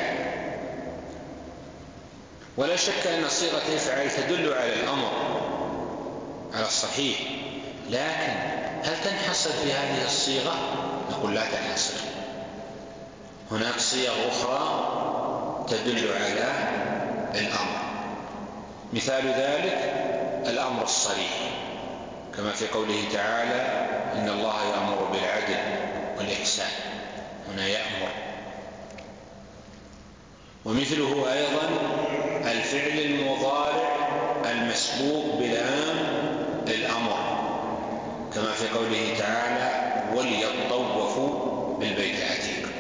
ولا شك أن صيغة افعل تدل على الأمر على الصحيح، لكن هل تنحصر في هذه الصيغة؟ نقول لا تنحصر. هناك صيغ أخرى تدل على الأمر. مثال ذلك الأمر الصريح، كما في قوله تعالى إن الله يأمر بالعدل والإحسان، هنا يأمر. ومثله أيضا الفعل المضارع مسبوق بلام الأمر، كما في قوله تعالى وليطوفوا بالبيت العتيق.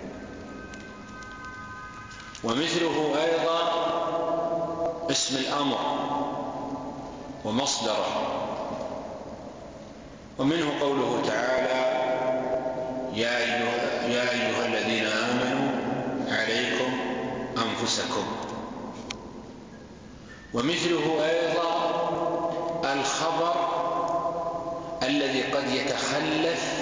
ومثله أيضا اسم الأمر ومصدره، ومنه قوله تعالى يا أيها, يا أيها الذين آمنوا عليكم أنفسكم. ومثله أيضا الخبر الذي قد يتخلف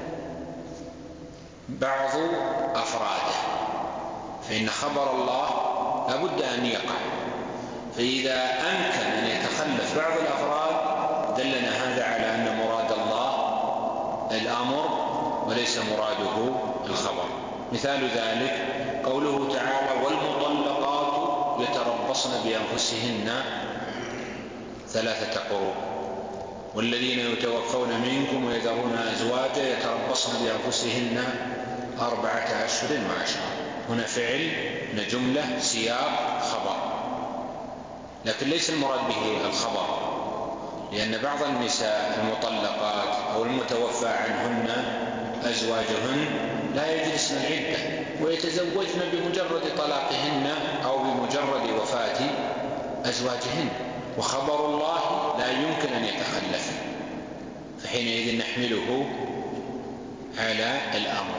بعض أفراده، فإن خبر الله لابد أن يقع، فإذا أمكن أن يتخلف بعض الأفراد دلنا هذا على أن مراد الله الأمر وليس مراده الخبر. مثال ذلك قوله تعالى والمطلقات يتربصن بأنفسهن ثلاثة قروء والذين يتوفون منكم ويذرون أزواجا يتربصن بأنفسهن أربعة أشهر وعشرة. هنا فعل، هنا جملة، سياق، خبر، لكن ليس المراد به الخبر، لأن بعض النساء المطلقات أو المتوفى عنهن أزواجهن لا يجلسن العدة ويتزوجن بمجرد طلاقهن أو بمجرد وفاة أزواجهن، وخبر الله لا يمكن أن يتخلف، فحينئذ نحمله على الأمر.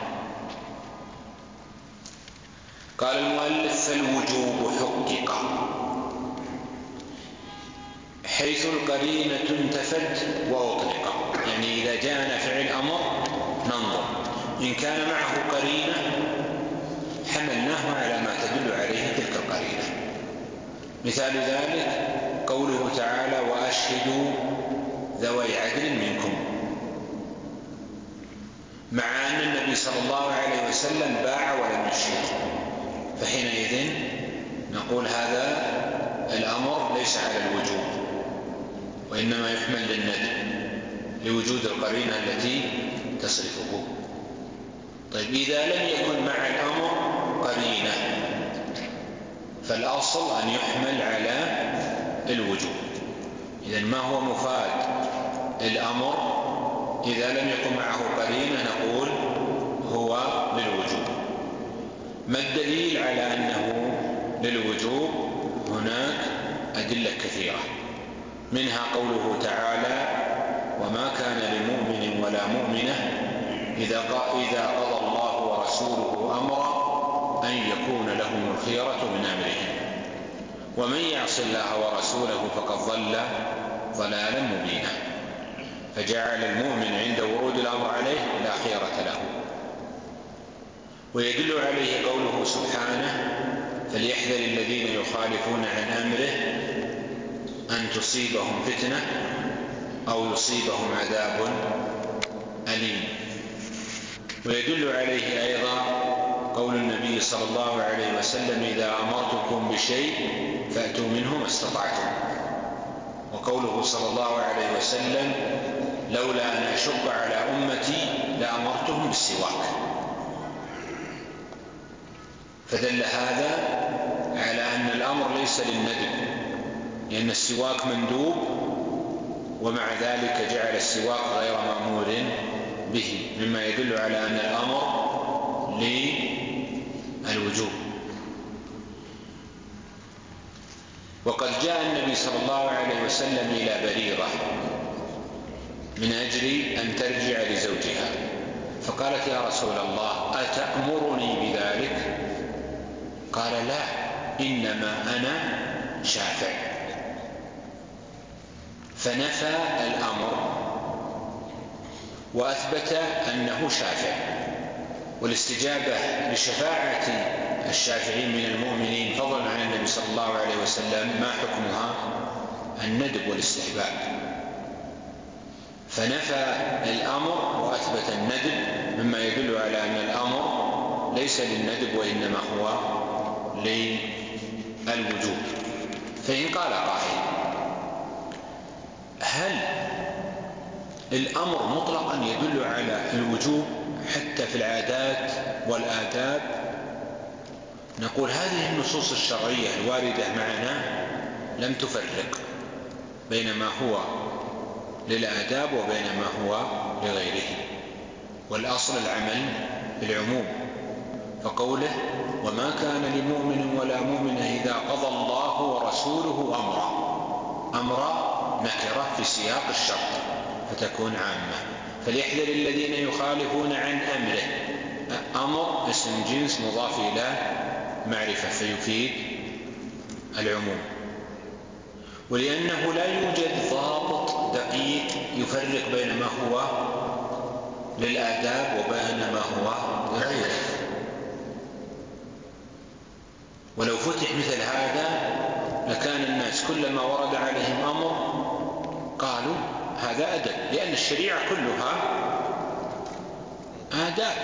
قال المؤلف فالوجوب حقق حيث القرينة انتفت وأطلق، يعني إذا جاءنا فعل أمر ننظر إن كان معه قرينة حملناه على ما تدل عليه تلك القرينة. مثال ذلك قوله تعالى وأشهدوا ذوي عدل منكم، مع أن النبي صلى الله عليه وسلم باع ولم يشهد، فحينئذ نقول هذا الأمر ليس على الوجوب وإنما يحمل للندب لوجود القرينة التي تصرفه. طيب إذا لم يكن مع الأمر قرينة فالأصل أن يحمل على الوجوب. إذن ما هو مفاد الأمر إذا لم يكن معه قرينة؟ نقول هو للوجوب. ما الدليل على أنه للوجوب؟ هناك أدلة كثيرة، منها قوله تعالى وما كان لمؤمن ولا مؤمنة إذا قضى الله ورسوله أمرا أن يكون لهم الخيرة من أمرهم ومن يعص الله ورسوله فقد ضل ضلالا مبينا، فجعل المؤمن عند ورود الأمر عليه لا خيرة له. ويدل عليه قوله سبحانه فليحذر الذين يخالفون عن أمره أن تصيبهم فتنة أو يصيبهم عذاب أليم. ويدل عليه أيضا قول النبي صلى الله عليه وسلم إذا أمرتكم بشيء فأتوا منه ما استطعتم، وقوله صلى الله عليه وسلم لولا أن أشق على أمتي لأمرتهم بالسواك. فدل هذا على أن الأمر ليس للندب، لأن السواك مندوب ومع ذلك جعل السواك غير مأمور به، مما يدل على أن الأمر للوجوب. وقد جاء النبي صلى الله عليه وسلم إلى بريرة من أجل أن ترجع لزوجها، فقالت يا رسول الله أتأمرني بذلك؟ قال لا إنما أنا شافع، فنفى الأمر وأثبت أنه شافع. والاستجابة لشفاعة الشافعين من المؤمنين فضلا عن النبي صلى الله عليه وسلم ما حكمها؟ الندب والاستحباب، فنفى الأمر وأثبت الندب، مما يدل على أن الأمر ليس للندب وإنما هو للوجوب. فإن قال قائل هل الأمر مطلقا يدل على الوجوب حتى في العادات والآداب؟ نقول هذه النصوص الشرعية الواردة معنا لم تفرق بين ما هو للآداب وبين ما هو لغيره، والأصل العمل بالعموم. فقوله وما كان لمؤمن ولا مؤمنة إذا قضى الله ورسوله أمرا، أمرا نكرة في سياق الشرط فتكون عامة، فليحذر الذين يخالفون عن أمره. أمر اسم جنس مضاف إلى معرفة فيفيد العموم. ولأنه لا يوجد ضابط دقيق يفرق بين ما هو للآداب وبين ما هو لغيره، ولو فتح مثل هذا لكان الناس كلما ورد عليهم أمر قالوا هذا أدب، لأن الشريعة كلها آداب.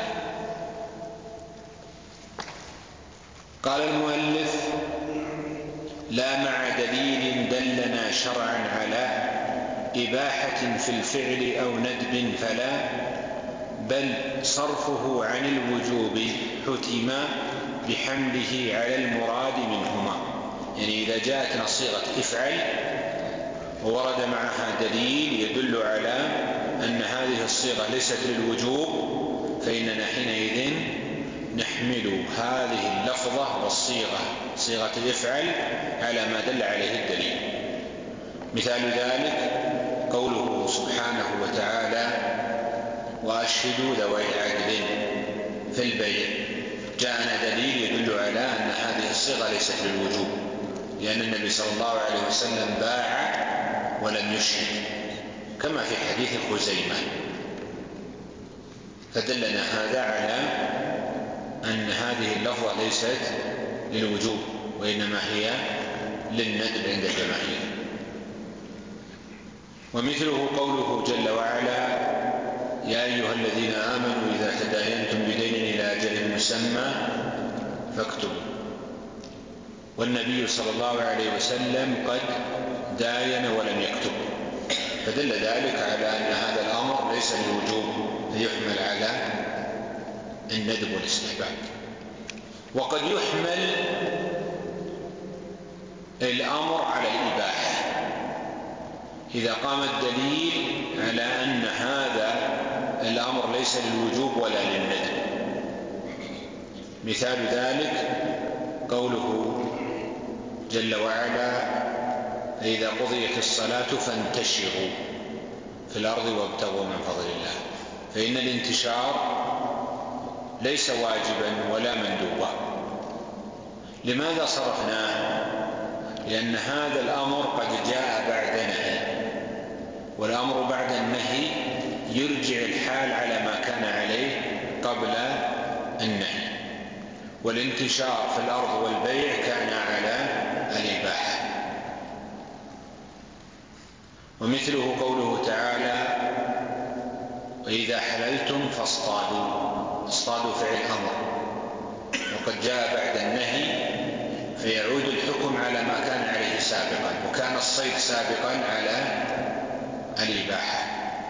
قال المؤلف لا مع دليل دلنا شرعا على إباحة في الفعل أو ندب فلا، بل صرفه عن الوجوب حتما بحمله على المراد منهما. يعني إذا جاءتنا صيغة افعل وورد معها دليل يدل على أن هذه الصيغة ليست للوجوب، فإننا حينئذ نحمل هذه اللفظة والصيغة صيغة الافعل على ما دل عليه الدليل. مثال ذلك قوله سبحانه وتعالى وأشهدوا ذوي عدل في البيع، جاءنا دليل يدل على أن هذه الصيغة ليست للوجوب، لأن النبي صلى الله عليه وسلم باع ولم يشهد كما في حديث خزيمة، فدلنا هذا على أن هذه اللفظة ليست للوجوب وإنما هي للندب عند الجماهير. ومثله قوله جل وعلا يا أيها الذين آمنوا إذا تداينتم بدين إلى أجل مسمى فاكتبوا، والنبي صلى الله عليه وسلم قد داين ولم يكتب، فدل ذلك على أن هذا الأمر ليس للوجوب فيحمل على الندب والاستحباب. وقد يحمل الأمر على الإباحة إذا قام الدليل على أن هذا الأمر ليس للوجوب ولا للندب. مثال ذلك قوله جل وعلا فإذا قضيت الصلاة فانتشروا في الأرض وابتغوا من فضل الله، فإن الانتشار ليس واجبا ولا مندوبا. لماذا صرفناه؟ لأن هذا الأمر قد جاء بعد نهي، والأمر بعد النهي يرجع الحال على ما كان عليه قبل النهي، والانتشار في الأرض والبيع كان على الإباحة. ومثله قوله تعالى وإذا حللتم فاصطادوا، اصطادوا فعل أمر وقد جاء بعد النهي، فيعود الحكم على ما كان عليه سابقا، وكان الصيد سابقا على الإباحة.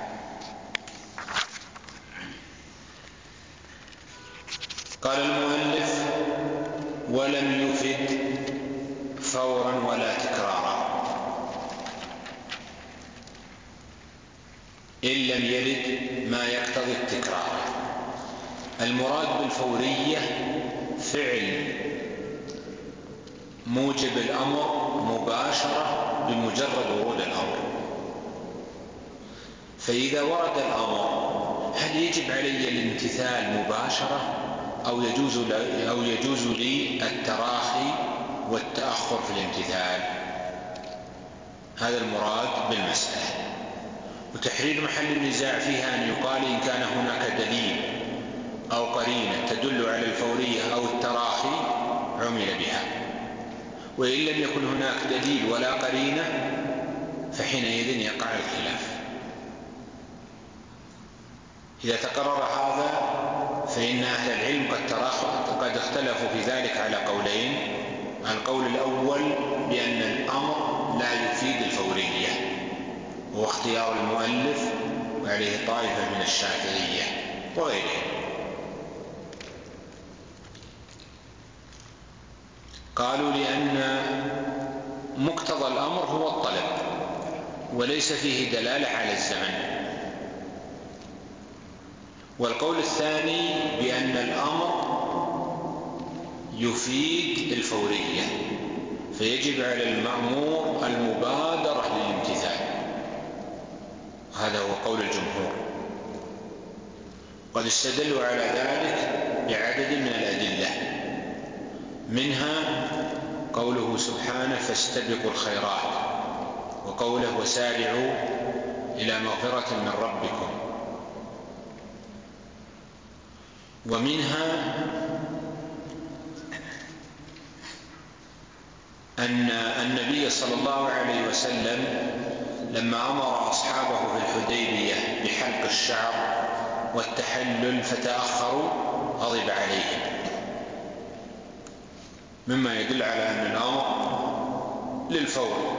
قال المؤلف ولم يفد فورا ولا تكرارا إن لم يرد ما يقتضي التكرار. المراد بالفورية فعل موجب الأمر مباشرة بمجرد ورود الأمر، فإذا ورد الأمر هل يجب علي الامتثال مباشرة أو يجوز لي, أو يجوز لي التراخي والتأخر في الامتثال؟ هذا المراد بالمسألة. وتحرير محل النزاع فيها أن يقال إن كان هناك دليل أو قرينة تدل على الفورية أو التراخي عمل بها، وإن لم يكن هناك دليل ولا قرينة فحينئذ يقع الخلاف. إذا تقرر هذا فإن أهل العلم قد, قد اختلفوا في ذلك على قولين. القول الأول بأن الأمر لا يفيد الفورية، هو اختيار المؤلف وعليه طائفة من الشافعية وغيرهم. قالوا لأن مقتضى الأمر هو الطلب، وليس فيه دلالة على الزمن. والقول الثاني بأن الأمر يفيد الفورية، فيجب على المأمور المبادرة للامتثال، هذا هو قول الجمهور. قد استدلوا على ذلك بعدد من الأدلة، منها قوله سبحانه فاستبقوا الخيرات، وقوله وسارعوا إلى مغفرة من ربكم، ومنها أن النبي صلى الله عليه وسلم لما أمر أصحابه في الحديبية بحلق الشعر والتحلل فتأخروا غضب عليهم، مما يدل على أن الأمر للفور.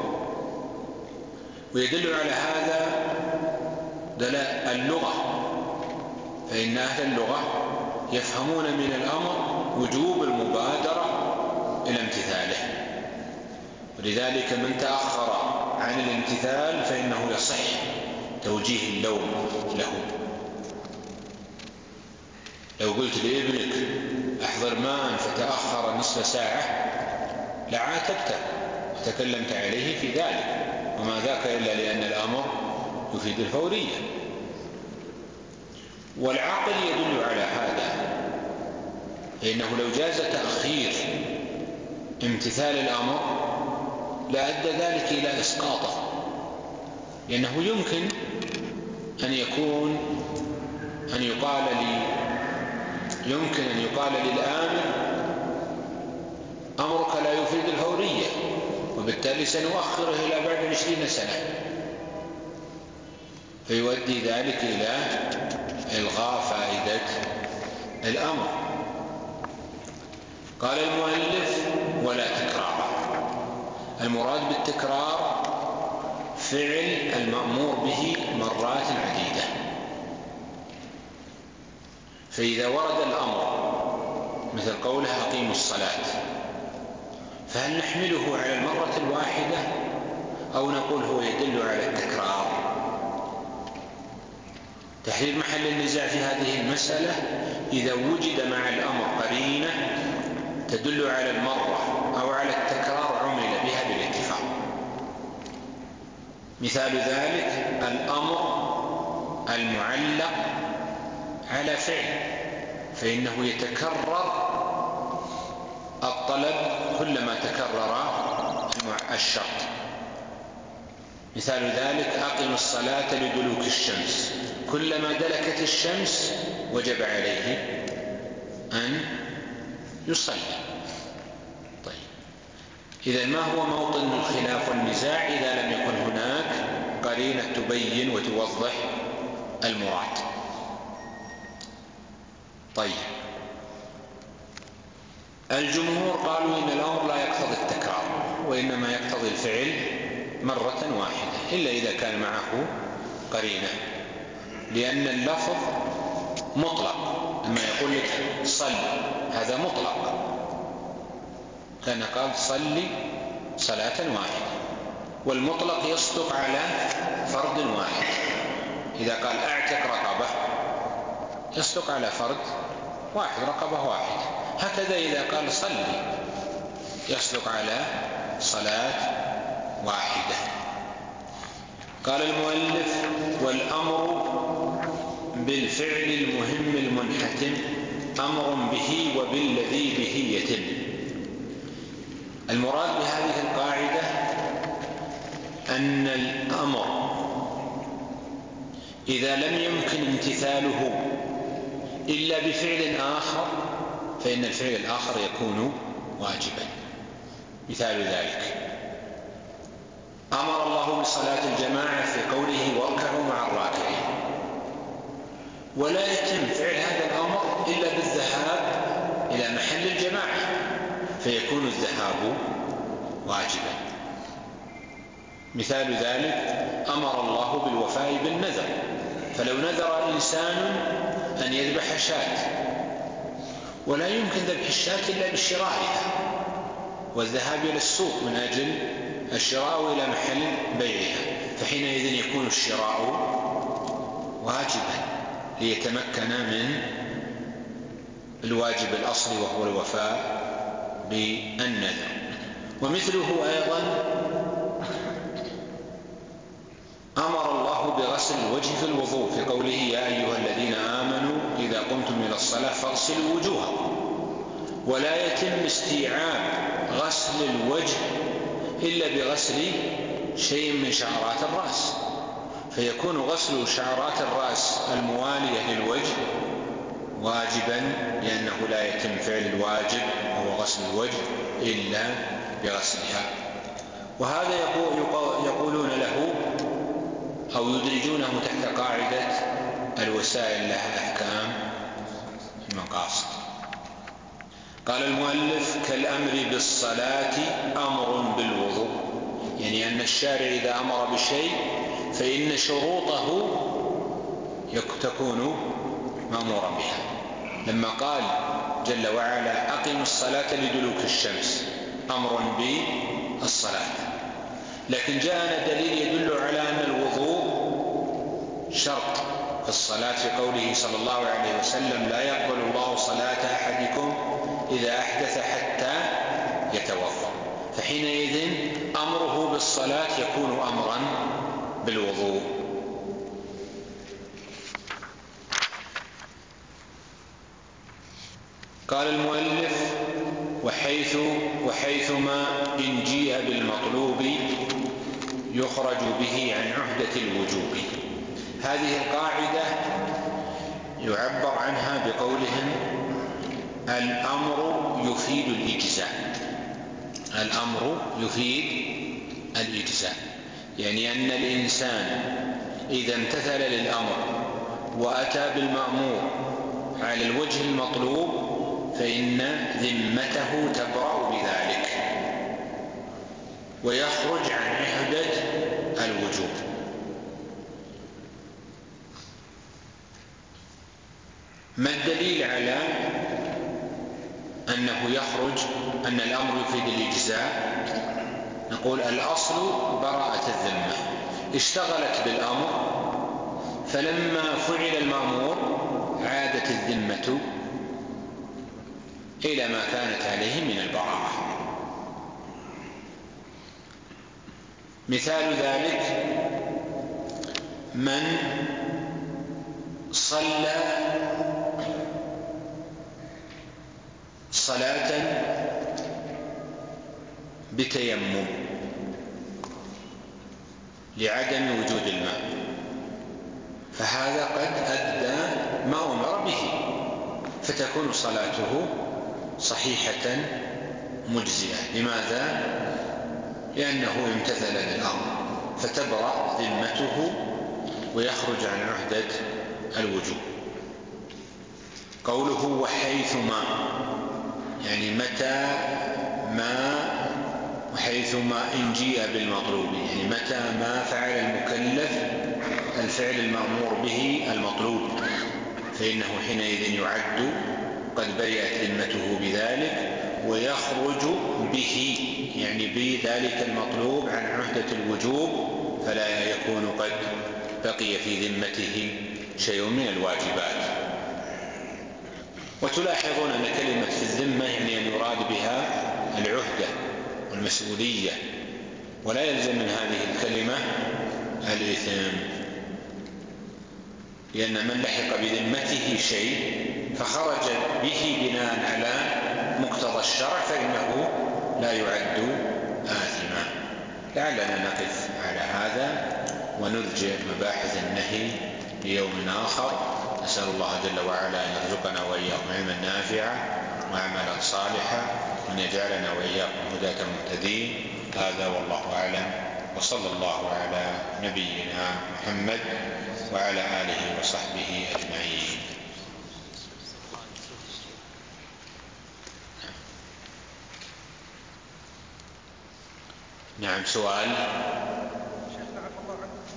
ويدل على هذا دلالة اللغة، فإن أهل اللغة يفهمون من الأمر وجوب المبادرة إلى امتثاله، ولذلك من تأخر عن الامتثال فإنه يصح توجيه اللوم له. لو قلت لابنك احضر ماء فتأخر نصف ساعة لعاتبته وتكلمت عليه في ذلك، وما ذاك إلا لأن الأمر يفيد الفورية. والعقل يدل على هذا، فإنه لو جاز تأخير امتثال الأمر لأدى ذلك إلى إسقاطه، لأنه يمكن أن يكون أن يقال لي يمكن أن يقال للآمر أمرك لا يفيد الفورية، وبالتالي سنؤخره إلى بعد عشرين سنة، فيؤدي ذلك إلى إلغاء فائدة الأمر. قال المؤلف ولا تكرار. المراد بالتكرار فعل المأمور به مرات عديدة، فإذا ورد الأمر مثل قوله أقيموا الصلاة، فهل نحمله على المرة الواحدة أو نقول هو يدل على التكرار؟ تحرير محل النزاع في هذه المسألة إذا وجد مع الأمر قرينة تدل على المرة أو على التكرار عمل بها بالاتفاق. مثال ذلك الأمر المعلق على فعل، فإنه يتكرر الطلب كلما تكرر الشرط. مثال ذلك أقم الصلاة لدلوك الشمس، كلما دلكت الشمس وجب عليه أن يصلي. طيب، إذا ما هو موطن الخلاف والنزاع إذا لم يكن هناك قرينة تبين وتوضح المراد؟ طيب، الجمهور قالوا إن الأمر لا يقتضي التكرار، وإنما يقتضي الفعل مرة واحدة، إلا إذا كان معه قرينة، لأن اللفظ مطلق. لما يقول لك صل هذا مطلق، كان قال صلي صلاة واحدة، والمطلق يصدق على فرد واحد. إذا قال اعتق رقبة يصدق على فرد واحد، رقبة واحد. هكذا إذا قال صلي يصدق على صلاة واحدة. قال المؤلف والأمر بالفعل المهم المنحتم أمر به وبالذي به يتم. المراد بهذه القاعدة أن الأمر إذا لم يمكن امتثاله إلا بفعل آخر فإن الفعل الآخر يكون واجبا. مثال ذلك أمر الله بصلاة الجماعة في قوله واركعوا مع الراكعين، ولا يتم فعل هذا الأمر إلا بالذهاب إلى محل الجماعة، فيكون الذهاب واجبا. مثال ذلك أمر الله بالوفاء بالنذر، فلو نذر إنسان أن يذبح شاة ولا يمكن ذبح الشاة إلا بشرائها والذهاب إلى السوق من أجل الشراء إلى محل بيعها، فحينئذ يكون الشراء واجبا ليتمكن من الواجب الأصلي وهو الوفاء بالنذر. ومثله أيضا أمر الله بغسل الوجه في الوضوء في قوله يا أيها الذين آمنوا إذا قمتم إلى الصلاة فاغسلوا وجوهكم. ولا يتم استيعاب غسل الوجه إلا بغسل شيء من شعرات الرأس، فيكون غسل شعرات الرأس الموالية للوجه واجبا، لأنه لا يتم فعل الواجب وهو غسل الوجه إلا بغسلها. وهذا يقولون له أو يدرجونه تحت قاعدة الوسائل لها أحكام المقاصد. قال المؤلف كالأمر بالصلاة أمر بالوضوء، يعني أن الشارع إذا أمر بشيء فإن شروطه تكون مأمورا بها. لما قال جل وعلا أقم الصلاة لدلوك الشمس أمر بالصلاة، لكن جاءنا دليل يدل على أن الوضوء شرط في الصلاة في قوله صلى الله عليه وسلم لا يقبل الله صلاة أحدكم إذا أحدث حتى يتوضأ، فحينئذ أمره بالصلاة يكون أمرا بالوضوء. قال المؤلف وحيث وحيثما إن جيء بالمطلوب يخرج به عن عهدة الوجوب. هذه القاعدة يعبر عنها بقولهم الأمر يفيد الإجزاء. الأمر يفيد الإجزاء، يعني أن الإنسان إذا امتثل للأمر وأتى بالمأمور على الوجه المطلوب فإن ذمته تبرأ بذلك ويخرج عن عهدة الوجوب. ما الدليل على أنه يخرج أن الأمر يفيد الإجزاء؟ نقول الأصل براءة الذمة، اشتغلت بالأمر فلما فعل المأمور عادت الذمة إلى ما كانت عليه من البراءة. مثال ذلك من صلى صلاة بتيمم لعدم وجود الماء، فهذا قد أدى ما أمر به، فتكون صلاته صحيحة مجزئة. لماذا؟ لأنه امتثل للأمر فتبرأ ذمته ويخرج عن عهدة الوجوب. قوله وحيثما يعني متى ما، وحيثما إن جيء بالمطلوب يعني متى ما فعل المكلف الفعل المأمور به المطلوب فإنه حينئذ يعد قد برئت ذمته بذلك ويخرج به يعني بذلك المطلوب عن عهدة الوجوب، فلا يكون قد بقي في ذمته شيء من الواجبات. وتلاحظون أن كلمة في الذمة يعني أن يراد بها العهدة والمسؤولية، ولا يلزم من هذه الكلمة الإثم، لأن من لحق بذمته شيء فخرج به بناء على مقتضى الشرع فإنه لا يعد آثما. لعلنا نقف على هذا ونرجع مباحث النهي ليوم آخر. نسأل الله جل وعلا أن يرزقنا وإياكم علما نافعا وعملا صالحا وأن يجعلنا وإياكم هداة مهتدين. هذا والله أعلم، وصلى الله على نبينا محمد وعلى آله وصحبه أجمعين. نعم، سؤال. شيخنا عفى الله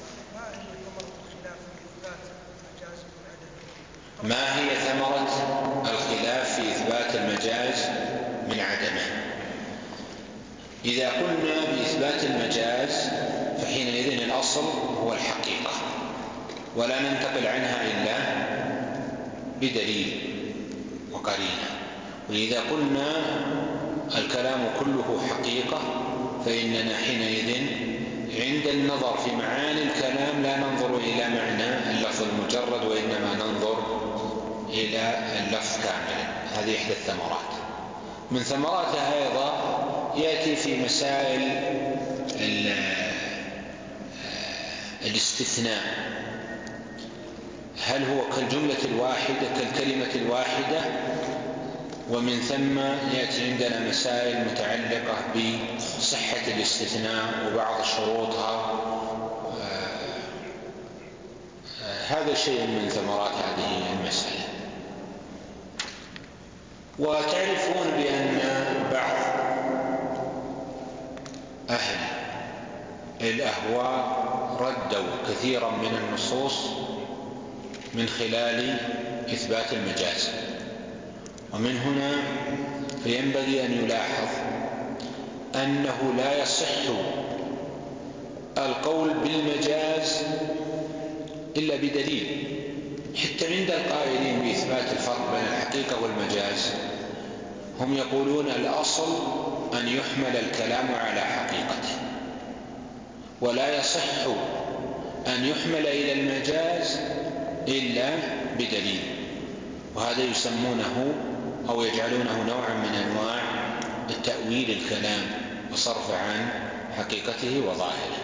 عنكم، ما هي ثمرة الخلاف في إثبات المجاز من عدمه؟ ما هي ثمرة الخلاف في إثبات المجاز من عدمه؟ إذا قلنا بإثبات المجاز فحينئذ الأصل هو الحقيقة، ولا ننتقل عنها إلا بدليل وقرينة. وإذا قلنا الكلام كله حقيقة فإننا حينئذ عند النظر في معاني الكلام لا ننظر إلى معنى اللفظ المجرد، وإنما ننظر إلى اللفظ كاملا. هذه إحدى الثمرات. من ثمراتها أيضا يأتي في مسائل الاستثناء، هل هو كالجملة الواحدة كالكلمة الواحدة؟ ومن ثم يأتي عندنا مسائل متعلقة بصحة الاستثناء وبعض شروطها. هذا شيء من ثمرات هذه المسألة. وتعرفون بأن بعض أهل الأهواء ردوا كثيرا من النصوص من خلال إثبات المجاز، ومن هنا فينبغي أن يلاحظ أنه لا يصح القول بالمجاز إلا بدليل. حتى عند القائلين بإثبات الفرق بين الحقيقة والمجاز هم يقولون الأصل أن يحمل الكلام على حقيقته، ولا يصح أن يحمل إلى المجاز إلا بدليل. وهذا يسمونه أو يجعلونه نوعا من أنواع التأويل الكلام وصرف عن حقيقته وظاهره.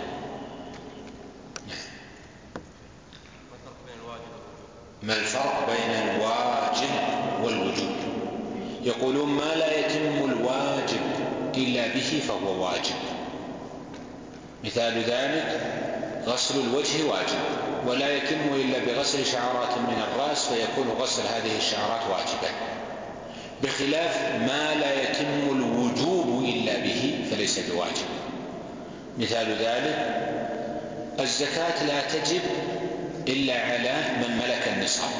ما الفرق بين الواجب والوجوب؟ يقولون ما لا يتم الواجب إلا به فهو واجب. مثال ذلك غسل الوجه واجب، ولا يتم إلا بغسل شعرات من الرأس فيكون غسل هذه الشعرات واجبا، بخلاف ما لا يتم الوجوب إلا به فليس بواجب. مثال ذلك الزكاة لا تجب إلا على من ملك النصاب،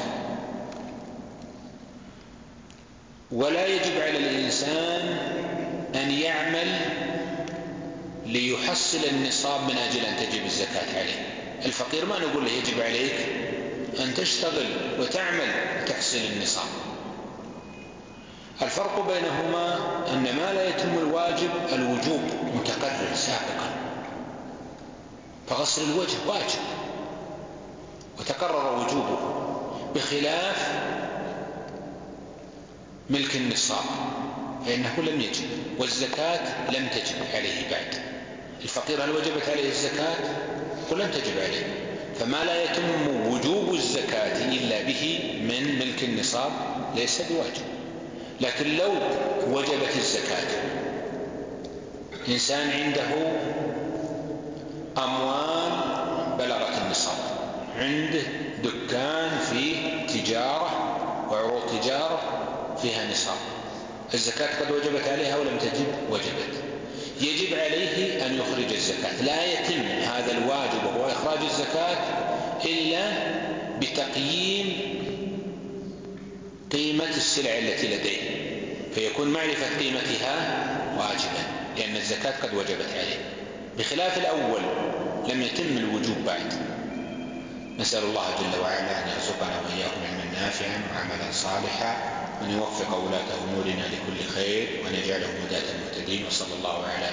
ولا يجب على الإنسان أن يعمل ليحصل النصاب من أجل أن تجب الزكاة عليه. الفقير ما نقول له يجب عليك أن تشتغل وتعمل تحصل النصاب. الفرق بينهما أن ما لا يتم الواجب الوجوب متقرر سابقا، فغسل الوجه واجب وتقرر وجوبه، بخلاف ملك النصاب فإنه لم يجب، والزكاة لم تجب عليه بعد. الفقير هل وجبت عليه الزكاة؟ قل لم تجب عليه. فما لا يتم وجوب الزكاة إلا به من ملك النصاب ليس بواجب. لكن لو وجبت الزكاة، إنسان عنده أموال بلغت النصاب، عنده دكان فيه تجارة وعروض تجارة فيها نصاب، الزكاة قد وجبت عليها ولم تجب؟ وجبت. يجب عليه أن يخرج الزكاة. لا يتم هذا الواجب وهو إخراج الزكاة إلا بتقييم قيمة السلع التي لديه، فيكون معرفة قيمتها واجبا لأن الزكاة قد وجبت عليه، بخلاف الأول لم يتم الوجوب بعد. نسأل الله جل وعلا أن يرزقنا وإياكم علما نافعا وعملا صالحا، وأن يوفق ولاة أمورنا لكل خير، وأن يجعلهم هداة مهتدين. وصلى الله على